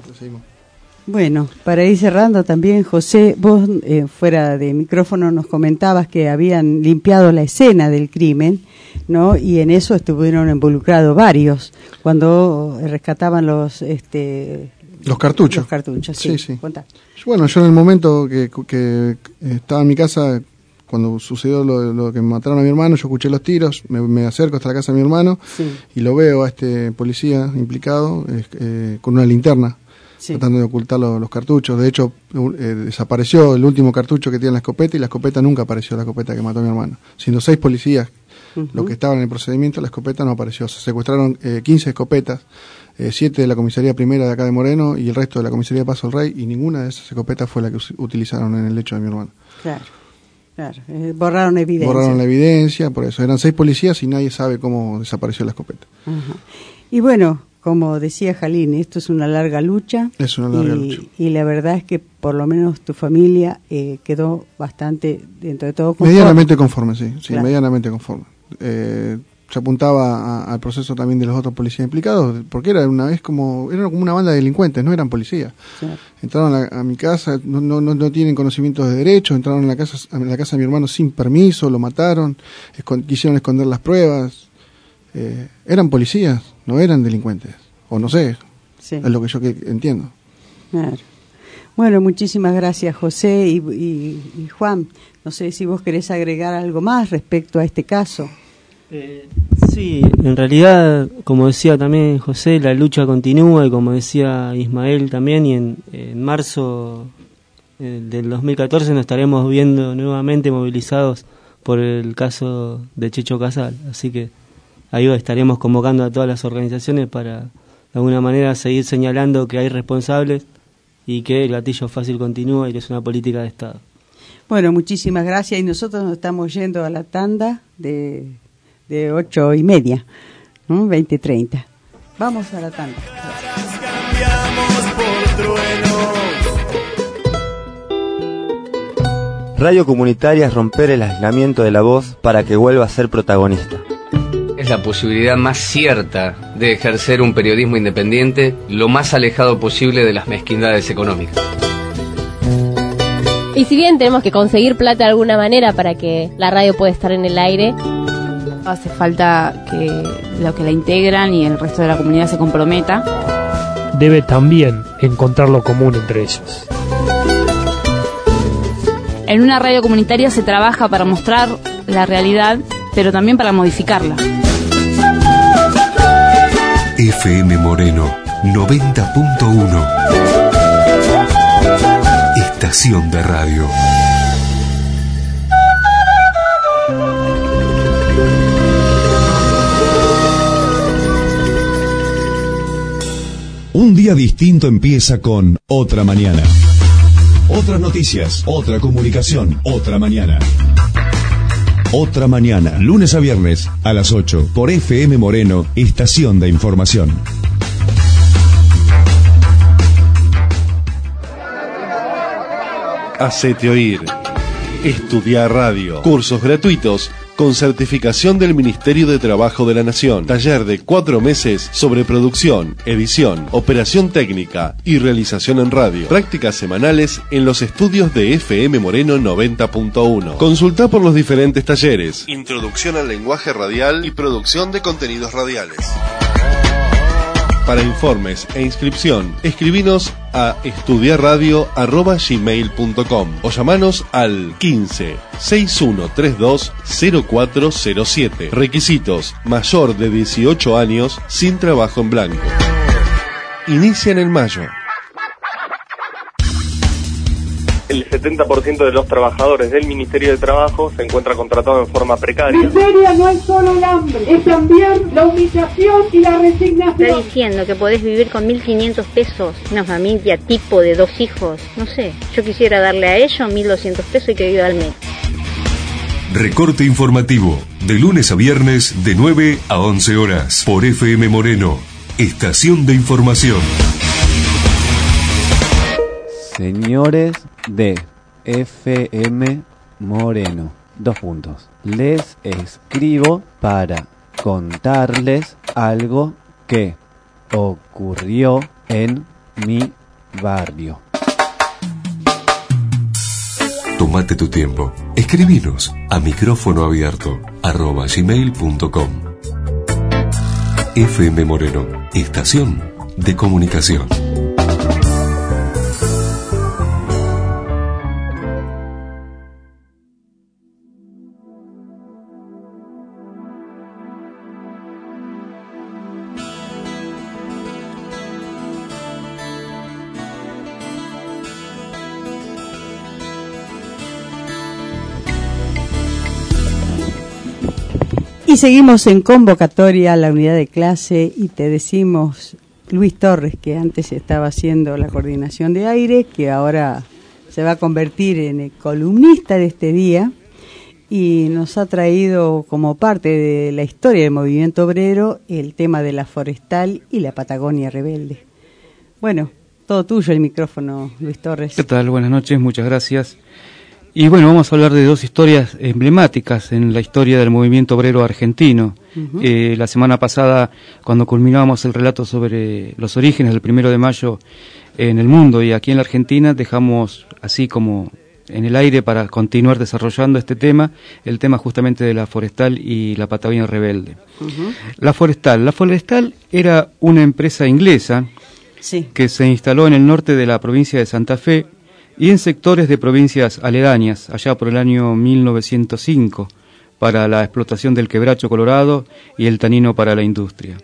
Bueno, para ir cerrando también, José, vos eh, fuera de micrófono nos comentabas que habían limpiado la escena del crimen, ¿no? Y en eso estuvieron involucrados varios, cuando rescataban los... este Los cartuchos. Los cartuchos, sí. sí, sí. Contá. Bueno, yo en el momento que, que estaba en mi casa, cuando sucedió lo, lo que me mataron a mi hermano, yo escuché los tiros, me, me acerco hasta la casa de mi hermano, sí, y lo veo a este policía implicado eh, con una linterna, sí, tratando de ocultar lo, los cartuchos. De hecho, eh, desapareció el último cartucho que tiene la escopeta, y la escopeta nunca apareció, la escopeta que mató a mi hermano. Siendo seis policías uh-huh. los que estaban en el procedimiento, la escopeta no apareció. Se secuestraron eh, quince escopetas, Eh, siete de la comisaría primera de acá de Moreno y el resto de la comisaría de Paso del Rey, y ninguna de esas escopetas fue la que utilizaron en el hecho de mi hermano. Claro, claro, eh, borraron evidencia. Borraron la evidencia, por eso eran seis policías y nadie sabe cómo desapareció la escopeta. Ajá. Y bueno, como decía Jalín, esto es una larga lucha. Es una larga y, lucha. Y la verdad es que por lo menos tu familia eh, quedó bastante, dentro de todo, conforme. Medianamente conforme, sí, sí, claro, medianamente conforme. Eh, se apuntaba a, al proceso también de los otros policías implicados, porque era una vez como era como una banda de delincuentes, no eran policías. Sí. Entraron a, a mi casa, no, no, no tienen conocimientos de derecho, entraron en la casa a la casa de mi hermano sin permiso, lo mataron, escon, quisieron esconder las pruebas. Eh, eran policías, no eran delincuentes, o no sé, sí, es lo que yo que entiendo. Claro. Bueno, muchísimas gracias, José y, y, y Juan. No sé si vos querés agregar algo más respecto a este caso. Eh, sí, en realidad, como decía también José, la lucha continúa, y como decía Ismael también, y en, en marzo eh, del dos mil catorce nos estaremos viendo nuevamente movilizados por el caso de Checho Casal, así que ahí estaremos convocando a todas las organizaciones para de alguna manera seguir señalando que hay responsables y que el gatillo fácil continúa y que es una política de Estado. Bueno, muchísimas gracias, y nosotros nos estamos yendo a la tanda de... de ocho y media, ¿no? veinte treinta. Vamos a la tanda. Radio comunitaria es romper el aislamiento de la voz para que vuelva a ser protagonista. Es la posibilidad más cierta de ejercer un periodismo independiente lo más alejado posible de las mezquindades económicas. Y si bien tenemos que conseguir plata de alguna manera para que la radio pueda estar en el aire, hace falta que los que la integran y el resto de la comunidad se comprometa. Debe también encontrar lo común entre ellos. En una radio comunitaria se trabaja para mostrar la realidad pero también para modificarla. F M Moreno noventa punto uno. Estación de radio. Un día distinto empieza con Otra Mañana. Otras noticias, otra comunicación, otra mañana. Otra Mañana, lunes a viernes a las ocho, por F M Moreno, Estación de Información. Hacete oír. Estudiar radio. Cursos gratuitos con certificación del Ministerio de Trabajo de la Nación. Taller de cuatro meses sobre producción, edición, operación técnica y realización en radio. Prácticas semanales en los estudios de F M Moreno noventa punto uno. Consulta por los diferentes talleres. Introducción al lenguaje radial y producción de contenidos radiales. Para informes e inscripción, escribinos a estudiarradio arroba gmail punto com o llamanos al quince, sesenta y uno treinta y dos, cero cuatro cero siete. Requisitos: mayor de dieciocho años, sin trabajo en blanco. Inician en mayo. El setenta por ciento de los trabajadores del Ministerio de Trabajo se encuentra contratado en forma precaria. Miseria no es solo el hambre, es también la humillación y la resignación. Está diciendo que podés vivir con mil quinientos pesos, una familia tipo de dos hijos. No sé, yo quisiera darle a ellos mil doscientos pesos y que viva al mes. Recorte informativo, de lunes a viernes de nueve a once horas, por F M Moreno, Estación de Información. Señores de F M Moreno, dos puntos. Les escribo para contarles algo que ocurrió en mi barrio. Tómate tu tiempo. Escribinos a micrófono abierto arroba gmail punto com. F M Moreno, Estación de Comunicación. Y seguimos en convocatoria a la unidad de clase y te decimos, Luis Torres, que antes estaba haciendo la coordinación de aire, que ahora se va a convertir en el columnista de este día y nos ha traído como parte de la historia del movimiento obrero el tema de la forestal y la Patagonia rebelde. Bueno, todo tuyo el micrófono, Luis Torres. ¿Qué tal? Buenas noches, muchas gracias. Y bueno, vamos a hablar de dos historias emblemáticas en la historia del movimiento obrero argentino. Uh-huh. Eh, la semana pasada, cuando culminábamos el relato sobre los orígenes del primero de mayo en el mundo y aquí en la Argentina, dejamos así como en el aire para continuar desarrollando este tema, el tema justamente de la forestal y la Patagonia rebelde. Uh-huh. La forestal. La forestal era una empresa inglesa sí. que se instaló en el norte de la provincia de Santa Fe y en sectores de provincias aledañas, allá por el año mil novecientos cinco, para la explotación del quebracho colorado y el tanino para la industria.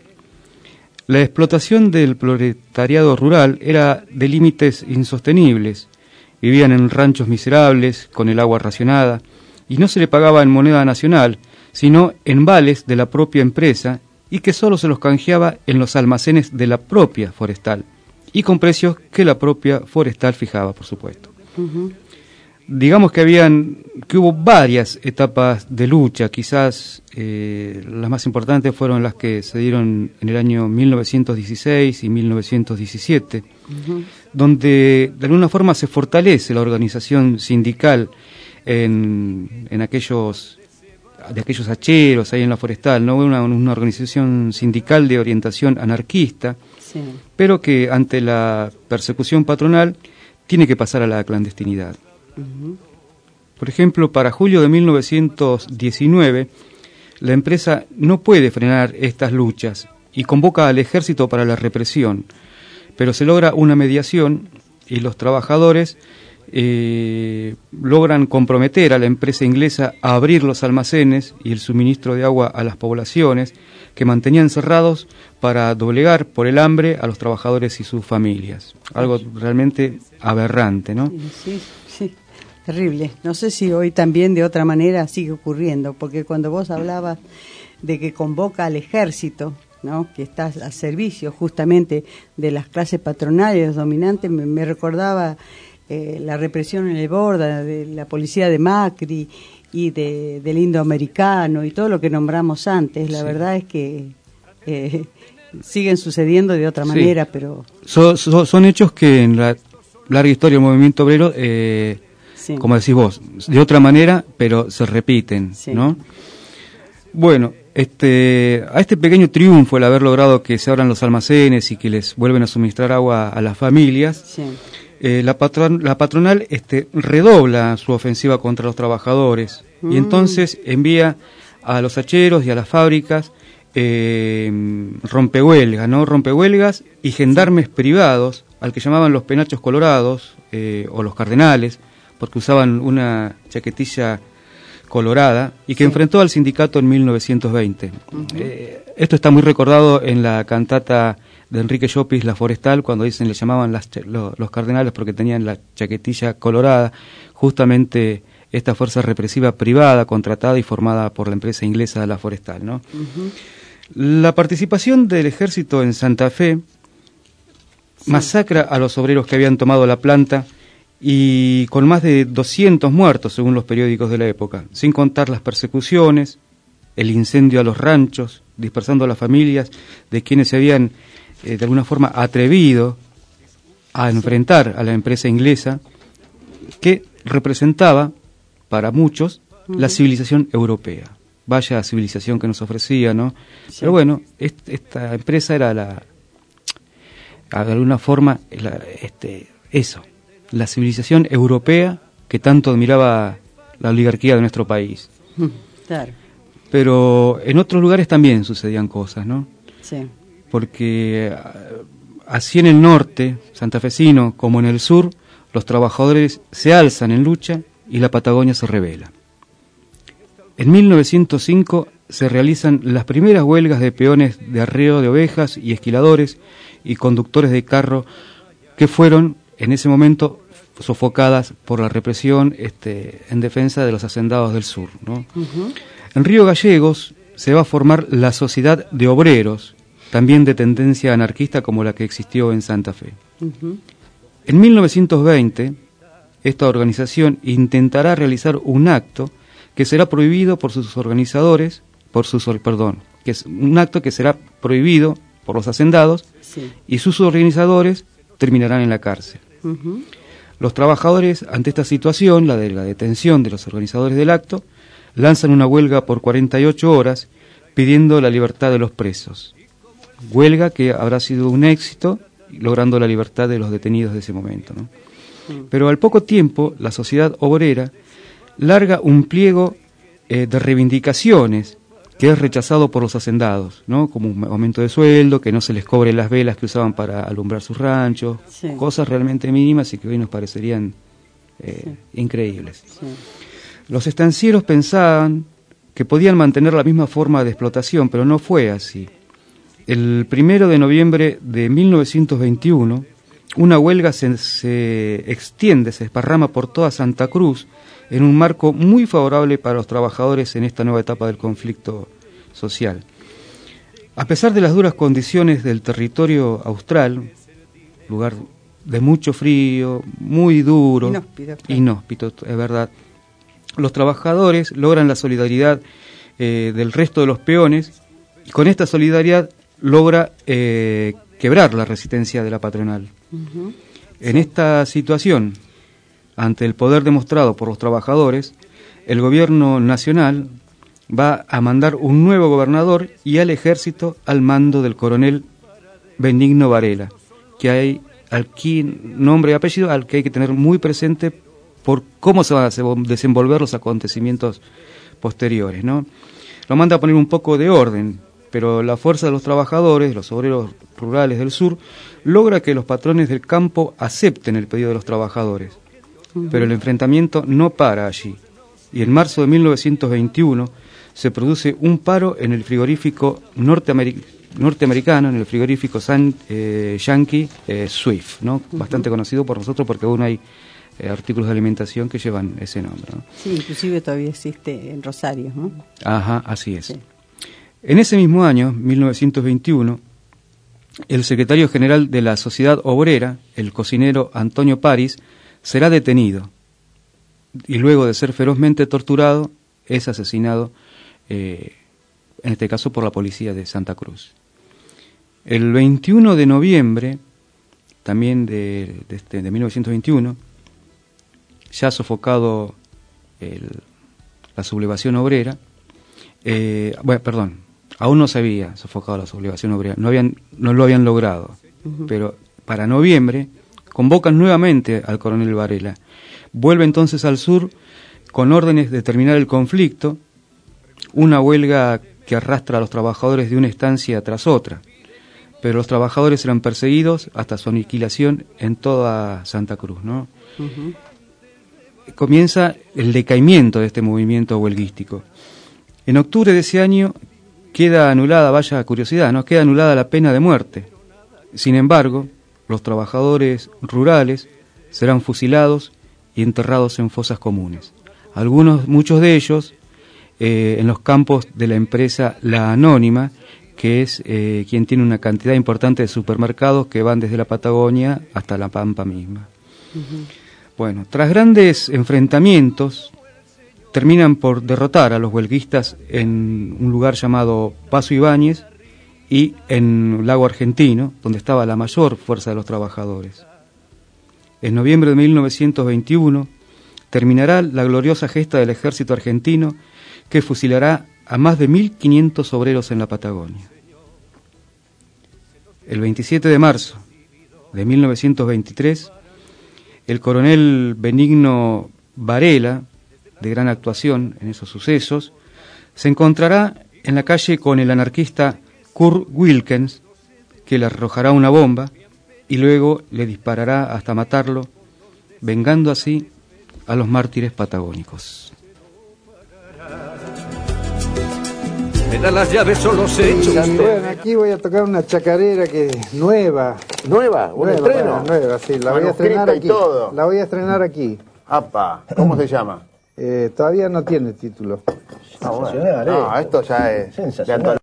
La explotación del proletariado rural era de límites insostenibles. Vivían en ranchos miserables, con el agua racionada, y no se le pagaba en moneda nacional, sino en vales de la propia empresa, y que solo se los canjeaba en los almacenes de la propia forestal, y con precios que la propia forestal fijaba, por supuesto. Uh-huh. Digamos que habían, que hubo varias etapas de lucha, quizás eh, las más importantes fueron las que se dieron en el año mil novecientos dieciséis y mil novecientos diecisiete, uh-huh. donde de alguna forma se fortalece la organización sindical en, en aquellos de aquellos hacheros ahí en la forestal, no una, una organización sindical de orientación anarquista, sí. pero que ante la persecución patronal tiene que pasar a la clandestinidad. Uh-huh. Por ejemplo, para julio de mil novecientos diecinueve, la empresa no puede frenar estas luchas y convoca al ejército para la represión, pero se logra una mediación y los trabajadores eh, logran comprometer a la empresa inglesa a abrir los almacenes y el suministro de agua a las poblaciones que mantenían cerrados para doblegar por el hambre a los trabajadores y sus familias. Algo realmente aberrante, ¿no? Sí, sí, terrible. No sé si hoy también de otra manera sigue ocurriendo, porque cuando vos hablabas de que convoca al ejército, ¿no?, que está al servicio justamente de las clases patronales dominantes, me, me recordaba eh, la represión en el Borda, de la policía de Macri y de, del indoamericano y todo lo que nombramos antes. La sí. verdad es que eh, siguen sucediendo de otra manera, sí. pero... So, so, son hechos que en la larga historia del movimiento obrero, eh, sí. como decís vos, de otra manera, pero se repiten, sí. ¿no? Bueno, este, a este pequeño triunfo, el haber logrado que se abran los almacenes y que les vuelven a suministrar agua a las familias, sí. eh, la, patron, la patronal este, redobla su ofensiva contra los trabajadores mm. y entonces envía a los hacheros y a las fábricas eh, rompehuelgas, ¿no? Rompehuelgas y gendarmes privados, al que llamaban los penachos colorados eh, o los cardenales, porque usaban una chaquetilla colorada y que sí. enfrentó al sindicato en mil novecientos veinte. Uh-huh. Eh, esto está muy recordado en la cantata de Enrique Llopis, La Forestal, cuando dicen le llamaban las, lo, los cardenales porque tenían la chaquetilla colorada, justamente esta fuerza represiva privada, contratada y formada por la empresa inglesa La Forestal, ¿no? Uh-huh. La participación del ejército en Santa Fe sí. masacra a los obreros que habían tomado la planta, y con más de doscientos muertos según los periódicos de la época, sin contar las persecuciones, el incendio a los ranchos, dispersando a las familias de quienes se habían eh, de alguna forma atrevido a enfrentar a la empresa inglesa, que representaba para muchos uh-huh. la civilización europea. Vaya civilización que nos ofrecía, ¿no? Sí. Pero bueno, est- esta empresa era la, de alguna forma, la, este, eso, la civilización europea que tanto admiraba la oligarquía de nuestro país. Claro. Pero en otros lugares también sucedían cosas, ¿no? Sí. Porque así en el norte santafesino como en el sur, los trabajadores se alzan en lucha y la Patagonia se rebela. En mil novecientos cinco se realizan las primeras huelgas de peones de arreo de ovejas y esquiladores y conductores de carro que fueron en ese momento sofocadas por la represión este, en defensa de los hacendados del sur, ¿no? Uh-huh. En Río Gallegos se va a formar la Sociedad de Obreros, también de tendencia anarquista como la que existió en Santa Fe. Uh-huh. En mil novecientos veinte, esta organización intentará realizar un acto que será prohibido por sus organizadores, por sus, perdón, que es un acto que será prohibido por los hacendados, sí. y sus organizadores terminarán en la cárcel. Uh-huh. Los trabajadores, ante esta situación, la de la detención de los organizadores del acto, lanzan una huelga por cuarenta y ocho horas pidiendo la libertad de los presos. Huelga que habrá sido un éxito, logrando la libertad de los detenidos de ese momento, ¿no? Uh-huh. Pero al poco tiempo, la sociedad obrera larga un pliego eh, de reivindicaciones que es rechazado por los hacendados, ¿no? Como un aumento de sueldo, que no se les cobre las velas que usaban para alumbrar sus ranchos, sí. cosas realmente mínimas y que hoy nos parecerían eh, sí. increíbles. Sí. Los estancieros pensaban que podían mantener la misma forma de explotación, pero no fue así. El primero de noviembre de mil novecientos veintiuno, una huelga se, se extiende, se esparrama por toda Santa Cruz, en un marco muy favorable para los trabajadores en esta nueva etapa del conflicto social. A pesar de las duras condiciones del territorio austral, lugar de mucho frío, muy duro, inhóspito, claro. inhóspito, es verdad, los trabajadores logran la solidaridad eh, del resto de los peones, y con esta solidaridad logra eh, quebrar la resistencia de la patronal. Uh-huh. En esta situación, ante el poder demostrado por los trabajadores, el gobierno nacional va a mandar un nuevo gobernador y al ejército al mando del coronel Benigno Varela, que hay aquí nombre y apellido al que hay que tener muy presente por cómo se van a desenvolver los acontecimientos posteriores, ¿no? Lo manda a poner un poco de orden, pero la fuerza de los trabajadores, los obreros rurales del sur, logra que los patrones del campo acepten el pedido de los trabajadores. Uh-huh. Pero el enfrentamiento no para allí. Y en marzo de mil novecientos veintiuno se produce un paro en el frigorífico norteamericano, norteamericano en el frigorífico San, eh, Yankee eh, Swift, ¿no? Uh-huh. Bastante conocido por nosotros porque aún hay eh, artículos de alimentación que llevan ese nombre, ¿no? Sí, inclusive todavía existe en Rosario, ¿no? Ajá, así es. Sí. En ese mismo año, mil novecientos veintiuno, el secretario general de la Sociedad Obrera, el cocinero Antonio París, será detenido y luego de ser ferozmente torturado es asesinado, eh, en este caso por la policía de Santa Cruz. El veintiuno de noviembre, también de, de, este, de mil novecientos veintiuno, ya sofocado el, la sublevación obrera, eh, bueno, perdón, aún no se había sofocado la sublevación obrera, no, habían, no lo habían logrado, uh-huh. Pero para noviembre convocan nuevamente al coronel Varela. Vuelve entonces al sur con órdenes de terminar el conflicto, una huelga que arrastra a los trabajadores de una estancia tras otra, pero los trabajadores eran perseguidos hasta su aniquilación en toda Santa Cruz, ¿no? Uh-huh. Comienza el decaimiento de este movimiento huelguístico. En octubre de ese año queda anulada, vaya curiosidad, ¿no? Queda anulada la pena de muerte. Sin embargo, los trabajadores rurales serán fusilados y enterrados en fosas comunes. Algunos, muchos de ellos, eh, en los campos de la empresa La Anónima, que es eh, quien tiene una cantidad importante de supermercados que van desde la Patagonia hasta la Pampa misma. Uh-huh. Bueno, tras grandes enfrentamientos, terminan por derrotar a los huelguistas en un lugar llamado Paso Ibáñez y en Lago Argentino, donde estaba la mayor fuerza de los trabajadores. En noviembre de mil novecientos veintiuno terminará la gloriosa gesta del ejército argentino que fusilará a más de mil quinientos obreros en la Patagonia. El veintisiete de marzo de mil novecientos veintitrés, el coronel Benigno Varela, de gran actuación en esos sucesos, se encontrará en la calle con el anarquista Kurt Wilkens, que le arrojará una bomba y luego le disparará hasta matarlo, vengando así a los mártires patagónicos. Me da las llaves o los hechos. Bueno, aquí voy a tocar una chacarera que es nueva. ¿Nueva? ¿Un nueva, estreno? Bueno, nueva, sí, la voy a estrenar aquí. Todo. La voy a estrenar aquí. Apa, ¿cómo se llama? Eh, todavía no tiene título. Ah, bueno. No, esto ya es sensacional.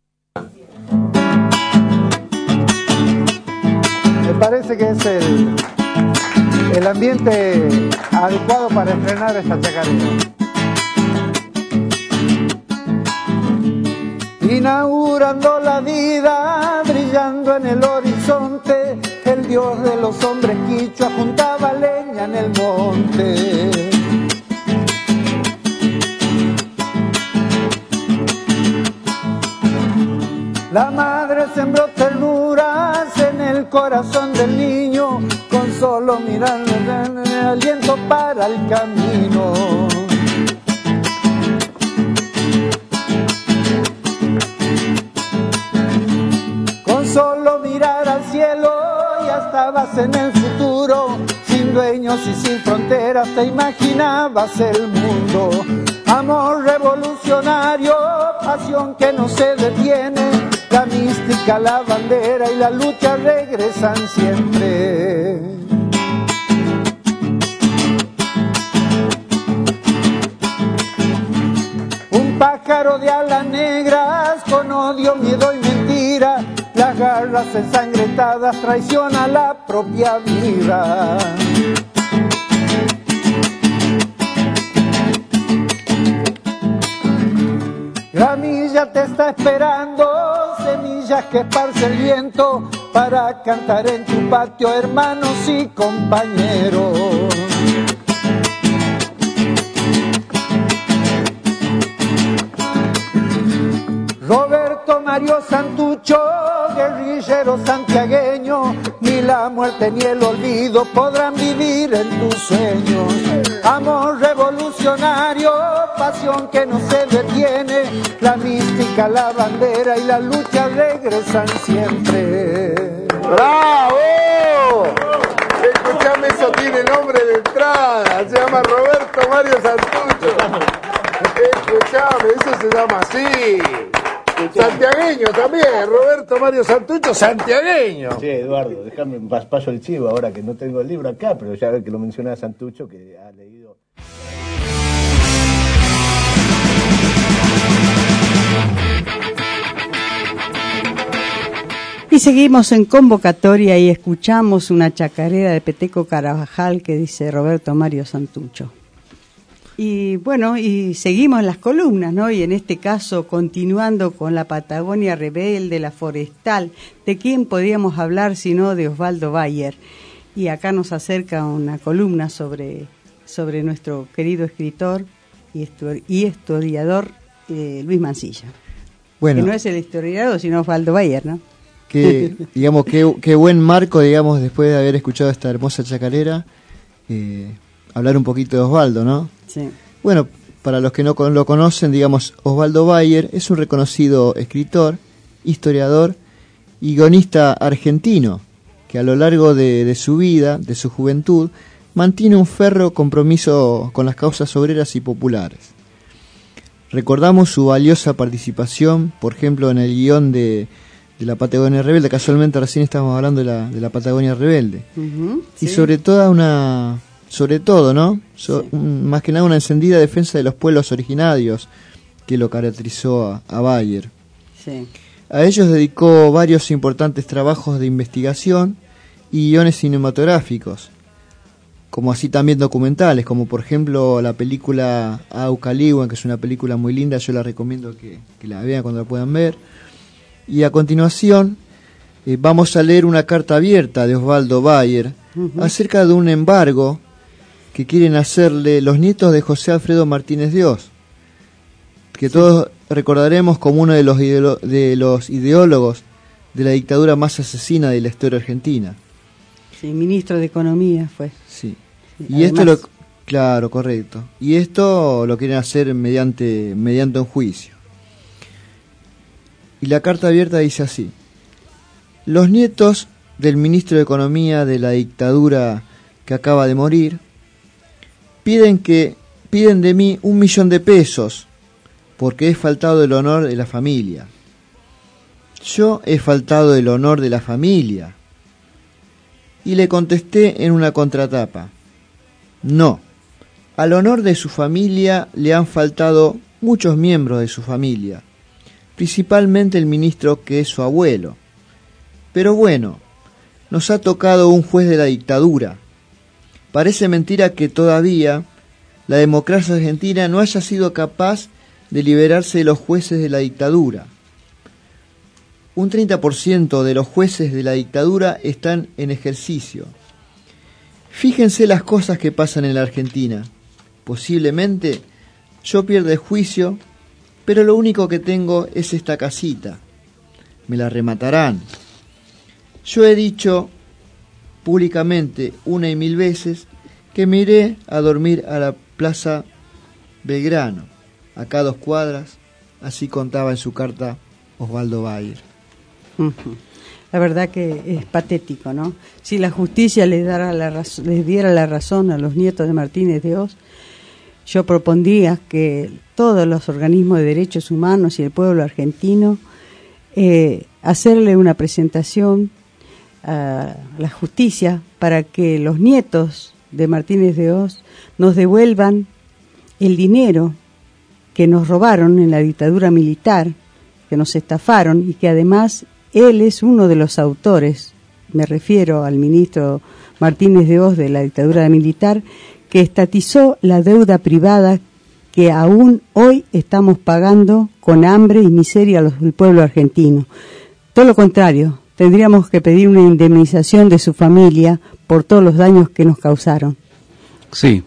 Me parece que es el, el ambiente adecuado para estrenar esta chacarera. Inaugurando la vida, brillando en el horizonte, el dios de los hombres quichua juntaba leña en el monte. La madre sembró ternuras en el corazón del niño, con solo mirarle el aliento para el camino. Con solo mirar al cielo ya estabas en el futuro, sin dueños y sin fronteras te imaginabas el mundo. Amor revolucionario, pasión que no se detiene, la mística, la bandera y la lucha regresan siempre. Un pájaro de alas negras, con odio, miedo y mentira, las garras ensangrentadas traiciona la propia vida. La milla te está esperando, semillas que esparce el viento, para cantar en tu patio, hermanos y compañeros. Roberto Mario Santucho, guerrillero santiagueño, ni la muerte ni el olvido podrán vivir en tus sueños. Amor revolucionario, pasión que no se detiene, la mística, la bandera y la lucha regresan siempre. ¡Bravo! Escuchame eso Esto tiene nombre de entrada, se llama Roberto Mario Santucho. Escuchame, eso se llama así. Santiagueño también, Roberto Mario Santucho, santiagueño. Sí, Eduardo, déjame paso el chivo ahora que no tengo el libro acá, pero ya ve que lo menciona Santucho, que ha leído. Y seguimos en convocatoria y escuchamos una chacarera de Peteco Carabajal que dice Roberto Mario Santucho. Y bueno, y seguimos las columnas, ¿no? Y en este caso, continuando con la Patagonia Rebelde, la Forestal, ¿de quién podríamos hablar sino de Osvaldo Bayer? Y acá nos acerca una columna sobre, sobre nuestro querido escritor y, histori- y historiador eh, Luis Mansilla. Bueno, que no es el historiador, sino Osvaldo Bayer, ¿no? Que, digamos, qué qué buen marco, digamos, después de haber escuchado esta hermosa chacarera, eh, hablar un poquito de Osvaldo, ¿no? Sí. Bueno, para los que no lo conocen, digamos, Osvaldo Bayer es un reconocido escritor, historiador y guionista argentino, que a lo largo de, de su vida, de su juventud, mantiene un férreo compromiso con las causas obreras y populares. Recordamos su valiosa participación, por ejemplo, en el guión de de la Patagonia Rebelde. Casualmente recién estábamos hablando de la, de la Patagonia Rebelde. Uh-huh, y sí. sobre todo una, sobre todo, ¿no? So, sí. un, más que nada una encendida defensa de los pueblos originarios que lo caracterizó a, a Bayer. Sí. A ellos dedicó varios importantes trabajos de investigación y guiones cinematográficos, como así también documentales, como por ejemplo la película Aucaliwan, que es una película muy linda, yo la recomiendo que, que la vean cuando la puedan ver. Y a continuación eh, vamos a leer una carta abierta de Osvaldo Bayer uh-huh. acerca de un embargo que quieren hacerle los nietos de José Alfredo Martínez de Oz, que sí. todos recordaremos como uno de los, ideolo- de los ideólogos de la dictadura más asesina de la historia argentina. Sí, ministro de Economía fue. Sí. sí y esto lo, claro, correcto. Y esto lo quieren hacer mediante, mediante un juicio. Y la carta abierta dice así: los nietos del ministro de Economía de la dictadura que acaba de morir piden que piden de mí un millón de pesos porque he faltado el honor de la familia. Yo he faltado el honor de la familia. Y le contesté en una contratapa: no, al honor de su familia le han faltado muchos miembros de su familia, principalmente el ministro que es su abuelo. Pero bueno, nos ha tocado un juez de la dictadura. Parece mentira que todavía la democracia argentina no haya sido capaz de liberarse de los jueces de la dictadura. Un treinta por ciento de los jueces de la dictadura están en ejercicio. Fíjense las cosas que pasan en la Argentina. Posiblemente yo pierda el juicio, pero lo único que tengo es esta casita. Me la rematarán. Yo he dicho públicamente una y mil veces que me iré a dormir a la Plaza Belgrano, acá a dos cuadras. Así contaba en su carta Osvaldo Bayer. La verdad que es patético, ¿no? Si la justicia les, dará la raz- les diera la razón a los nietos de Martínez de Oz, yo propondría que todos los organismos de derechos humanos y el pueblo argentino eh, hacerle una presentación a la justicia para que los nietos de Martínez de Oz nos devuelvan el dinero que nos robaron en la dictadura militar, que nos estafaron y que además él es uno de los autores, me refiero al ministro Martínez de Oz de la dictadura militar, que estatizó la deuda privada que aún hoy estamos pagando con hambre y miseria a los del pueblo argentino. Todo lo contrario, tendríamos que pedir una indemnización de su familia por todos los daños que nos causaron. Sí,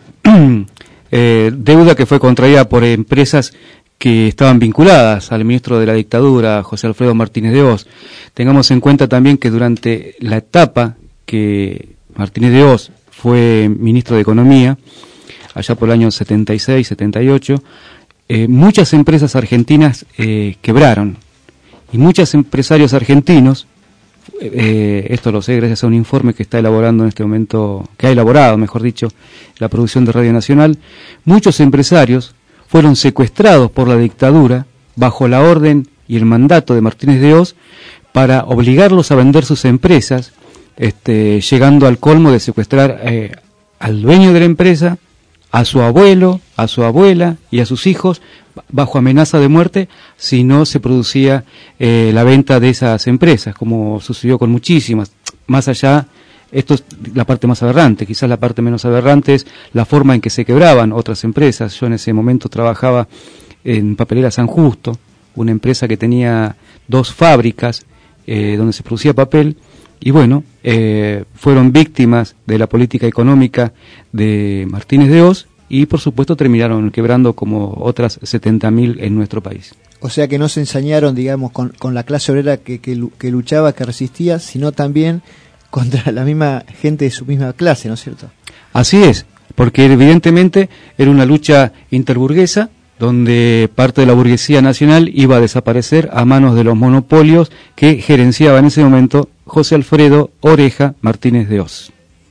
eh, deuda que fue contraída por empresas que estaban vinculadas al ministro de la dictadura, José Alfredo Martínez de Oz. Tengamos en cuenta también que durante la etapa que Martínez de Oz fue ministro de Economía, allá por el año setenta y seis, setenta y ocho, eh, muchas empresas argentinas eh, quebraron y muchos empresarios argentinos eh, esto lo sé gracias a un informe que está elaborando en este momento, que ha elaborado, mejor dicho, la producción de Radio Nacional, muchos empresarios fueron secuestrados por la dictadura bajo la orden y el mandato de Martínez de Hoz para obligarlos a vender sus empresas, este, llegando al colmo de secuestrar eh, al dueño de la empresa, a su abuelo, a su abuela y a sus hijos, bajo amenaza de muerte si no se producía eh, la venta de esas empresas, como sucedió con muchísimas. Más allá, esto es la parte más aberrante, quizás la parte menos aberrante es la forma en que se quebraban otras empresas. Yo en ese momento trabajaba en Papelera San Justo, una empresa que tenía dos fábricas eh, donde se producía papel, y bueno, eh, fueron víctimas de la política económica de Martínez de Hoz y por supuesto terminaron quebrando como otras setenta mil en nuestro país. O sea que no se ensañaron, digamos, con, con la clase obrera que, que, que luchaba, que resistía, sino también contra la misma gente de su misma clase, ¿no es cierto? Así es, porque evidentemente era una lucha interburguesa, donde parte de la burguesía nacional iba a desaparecer a manos de los monopolios que gerenciaba en ese momento José Alfredo Oreja Martínez de Hoz.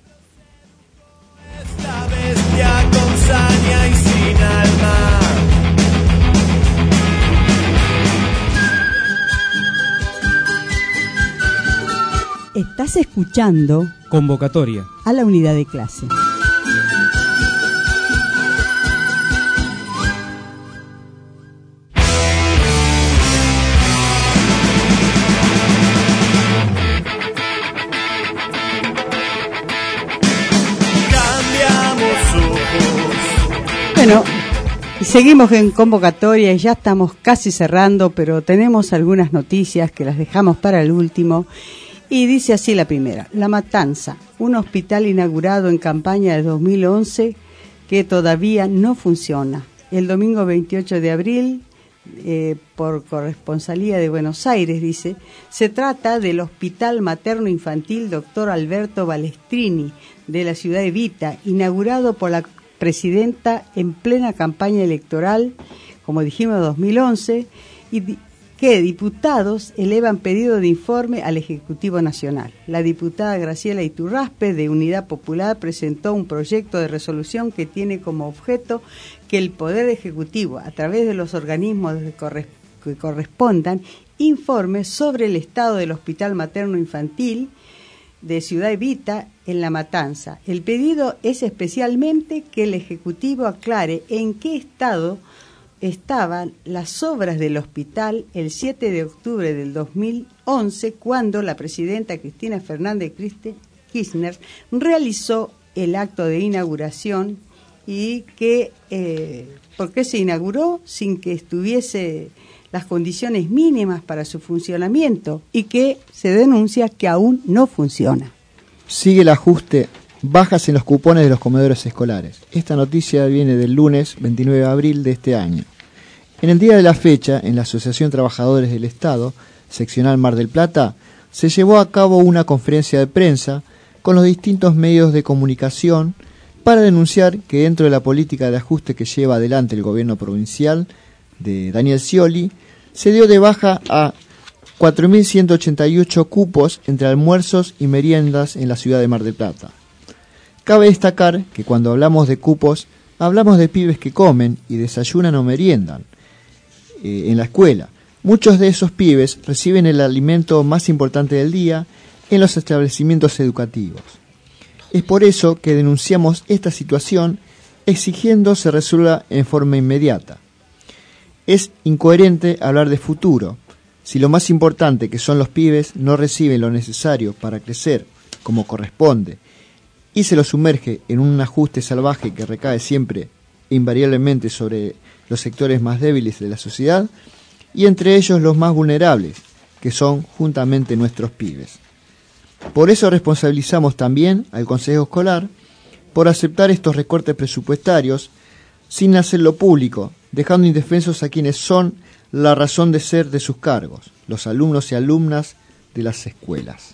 Esta bestia con saña y sin alma. Estás escuchando Convocatoria a la unidad de clase. Bueno, seguimos en convocatoria y ya estamos casi cerrando, pero tenemos algunas noticias que las dejamos para el último. Y dice así la primera: La Matanza, un hospital inaugurado en campaña de dos mil once que todavía no funciona. El domingo veintiocho de abril, eh, por corresponsalía de Buenos Aires, dice, se trata del Hospital Materno Infantil Doctor Alberto Balestrini de la ciudad de Evita, inaugurado por la presidenta en plena campaña electoral, como dijimos, dos mil once, y que diputados elevan pedido de informe al Ejecutivo Nacional. La diputada Graciela Iturraspe, de Unidad Popular, presentó un proyecto de resolución que tiene como objeto que el Poder Ejecutivo, a través de los organismos que correspondan, informe sobre el estado del Hospital Materno Infantil de Ciudad Evita en La Matanza. El pedido es especialmente que el Ejecutivo aclare en qué estado estaban las obras del hospital el siete de octubre del dos mil once, cuando la presidenta Cristina Fernández Kirchner realizó el acto de inauguración, y que eh, por qué se inauguró sin que estuviese las condiciones mínimas para su funcionamiento, y que se denuncia que aún no funciona. Sigue el ajuste, bajas en los cupones de los comedores escolares. Esta noticia viene del lunes veintinueve de abril de este año. En el día de la fecha, en la Asociación Trabajadores del Estado, seccional Mar del Plata, se llevó a cabo una conferencia de prensa con los distintos medios de comunicación para denunciar que dentro de la política de ajuste que lleva adelante el gobierno provincial de Daniel Scioli, se dio de baja a cuatro mil ciento ochenta y ocho cupos entre almuerzos y meriendas en la ciudad de Mar del Plata. Cabe destacar que cuando hablamos de cupos, hablamos de pibes que comen y desayunan o meriendan eh, en la escuela. Muchos de esos pibes reciben el alimento más importante del día en los establecimientos educativos. Es por eso que denunciamos esta situación, exigiendo se resuelva en forma inmediata. Es incoherente hablar de futuro, si lo más importante, que son los pibes, no reciben lo necesario para crecer como corresponde, y se los sumerge en un ajuste salvaje que recae siempre e invariablemente sobre los sectores más débiles de la sociedad, y entre ellos los más vulnerables, que son juntamente nuestros pibes. Por eso responsabilizamos también al Consejo Escolar por aceptar estos recortes presupuestarios sin hacerlo público, dejando indefensos a quienes son la razón de ser de sus cargos, los alumnos y alumnas de las escuelas.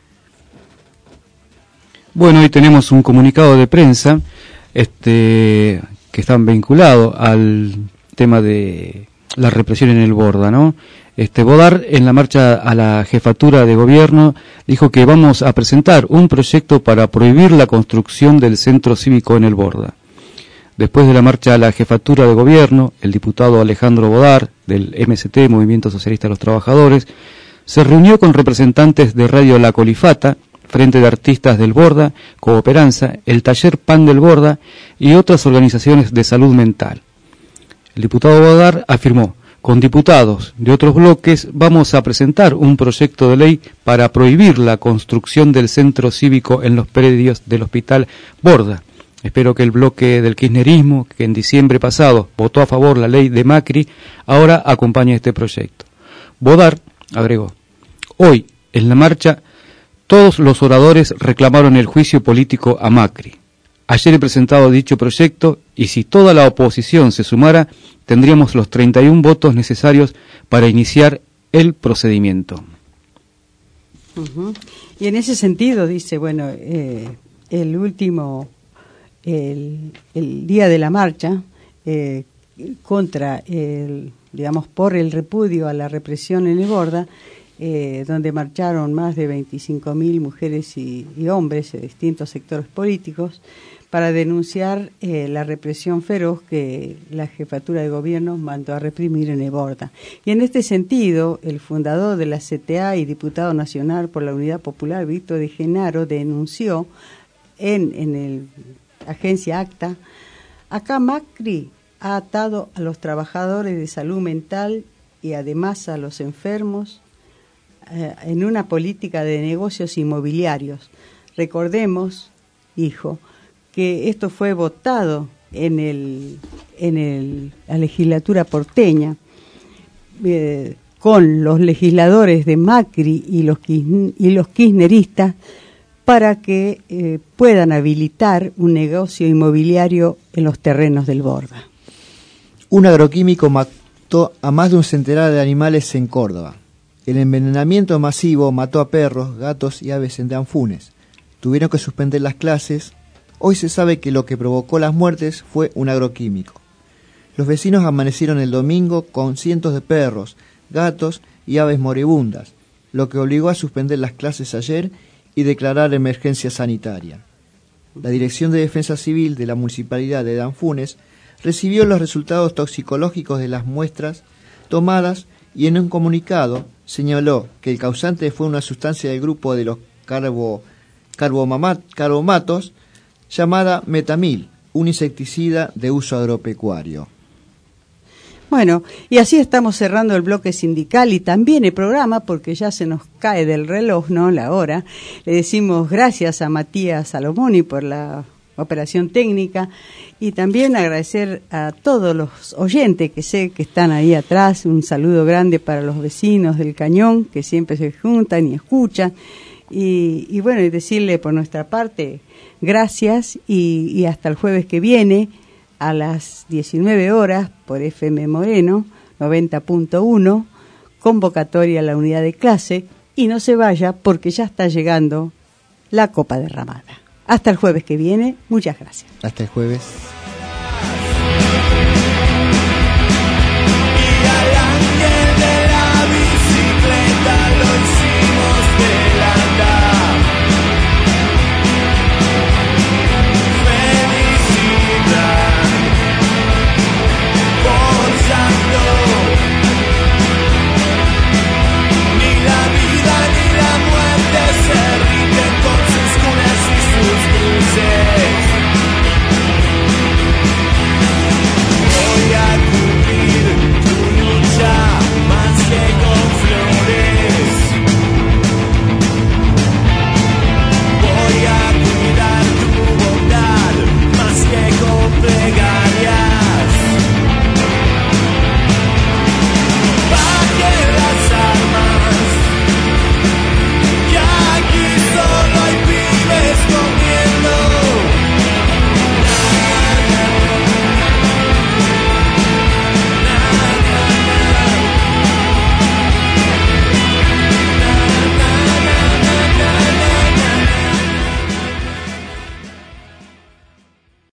Bueno, hoy tenemos un comunicado de prensa este, que está vinculado al tema de la represión en el Borda, ¿no? Este, Bodar, en la marcha a la jefatura de gobierno, dijo que vamos a presentar un proyecto para prohibir la construcción del centro cívico en el Borda. Después de la marcha a la jefatura de gobierno, el diputado Alejandro Bodar, del M S T, Movimiento Socialista de los Trabajadores, se reunió con representantes de Radio La Colifata, Frente de Artistas del Borda, Cooperanza, el Taller Pan del Borda y otras organizaciones de salud mental. El diputado Bodar afirmó: con diputados de otros bloques vamos a presentar un proyecto de ley para prohibir la construcción del centro cívico en los predios del Hospital Borda. Espero que el bloque del kirchnerismo, que en diciembre pasado votó a favor la ley de Macri, ahora acompañe este proyecto. Bodar agregó: hoy, en la marcha, todos los oradores reclamaron el juicio político a Macri. Ayer he presentado dicho proyecto y si toda la oposición se sumara, tendríamos los treinta y un votos necesarios para iniciar el procedimiento. Uh-huh. Y en ese sentido dice, bueno, eh, el último, el, el día de la marcha eh, contra el, digamos, por el repudio a la represión en el Borda, eh, donde marcharon más de veinticinco mil mujeres y, y hombres de distintos sectores políticos, para denunciar eh, la represión feroz que la jefatura de gobierno mandó a reprimir en el Borda. Y en este sentido, el fundador de la C T A y diputado nacional por la Unidad Popular, Víctor de Genaro, denunció en, en el agencia ACTA: acá Macri ha atado a los trabajadores de salud mental y además a los enfermos eh, en una política de negocios inmobiliarios. Recordemos, dijo, que esto fue votado en el en el, la legislatura porteña eh, con los legisladores de Macri y los y los kirchneristas para que eh, puedan habilitar un negocio inmobiliario en los terrenos del Borda. Un agroquímico mató a más de un centenar de animales en Córdoba. El envenenamiento masivo mató a perros, gatos y aves en Danfunes. Tuvieron que suspender las clases. Hoy se sabe que lo que provocó las muertes fue un agroquímico. Los vecinos amanecieron el domingo con cientos de perros, gatos y aves moribundas, lo que obligó a suspender las clases ayer y declarar emergencia sanitaria. La Dirección de Defensa Civil de la Municipalidad de Danfunes recibió los resultados toxicológicos de las muestras tomadas y en un comunicado señaló que el causante fue una sustancia del grupo de los carbo, carbomamat, carbomatos llamada metamil, un insecticida de uso agropecuario. Bueno, y así estamos cerrando el bloque sindical y también el programa, porque ya se nos cae del reloj, ¿no?, la hora. Le decimos gracias a Matías Salomoni por la operación técnica y también agradecer a todos los oyentes que sé que están ahí atrás. Un saludo grande para los vecinos del Cañón, que siempre se juntan y escuchan. Y, y bueno, y decirle por nuestra parte gracias y, y hasta el jueves que viene a las diecinueve horas por F M Moreno noventa punto uno, convocatoria a la unidad de clase, y no se vaya porque ya está llegando la copa derramada. Hasta el jueves que viene, muchas gracias. Hasta el jueves.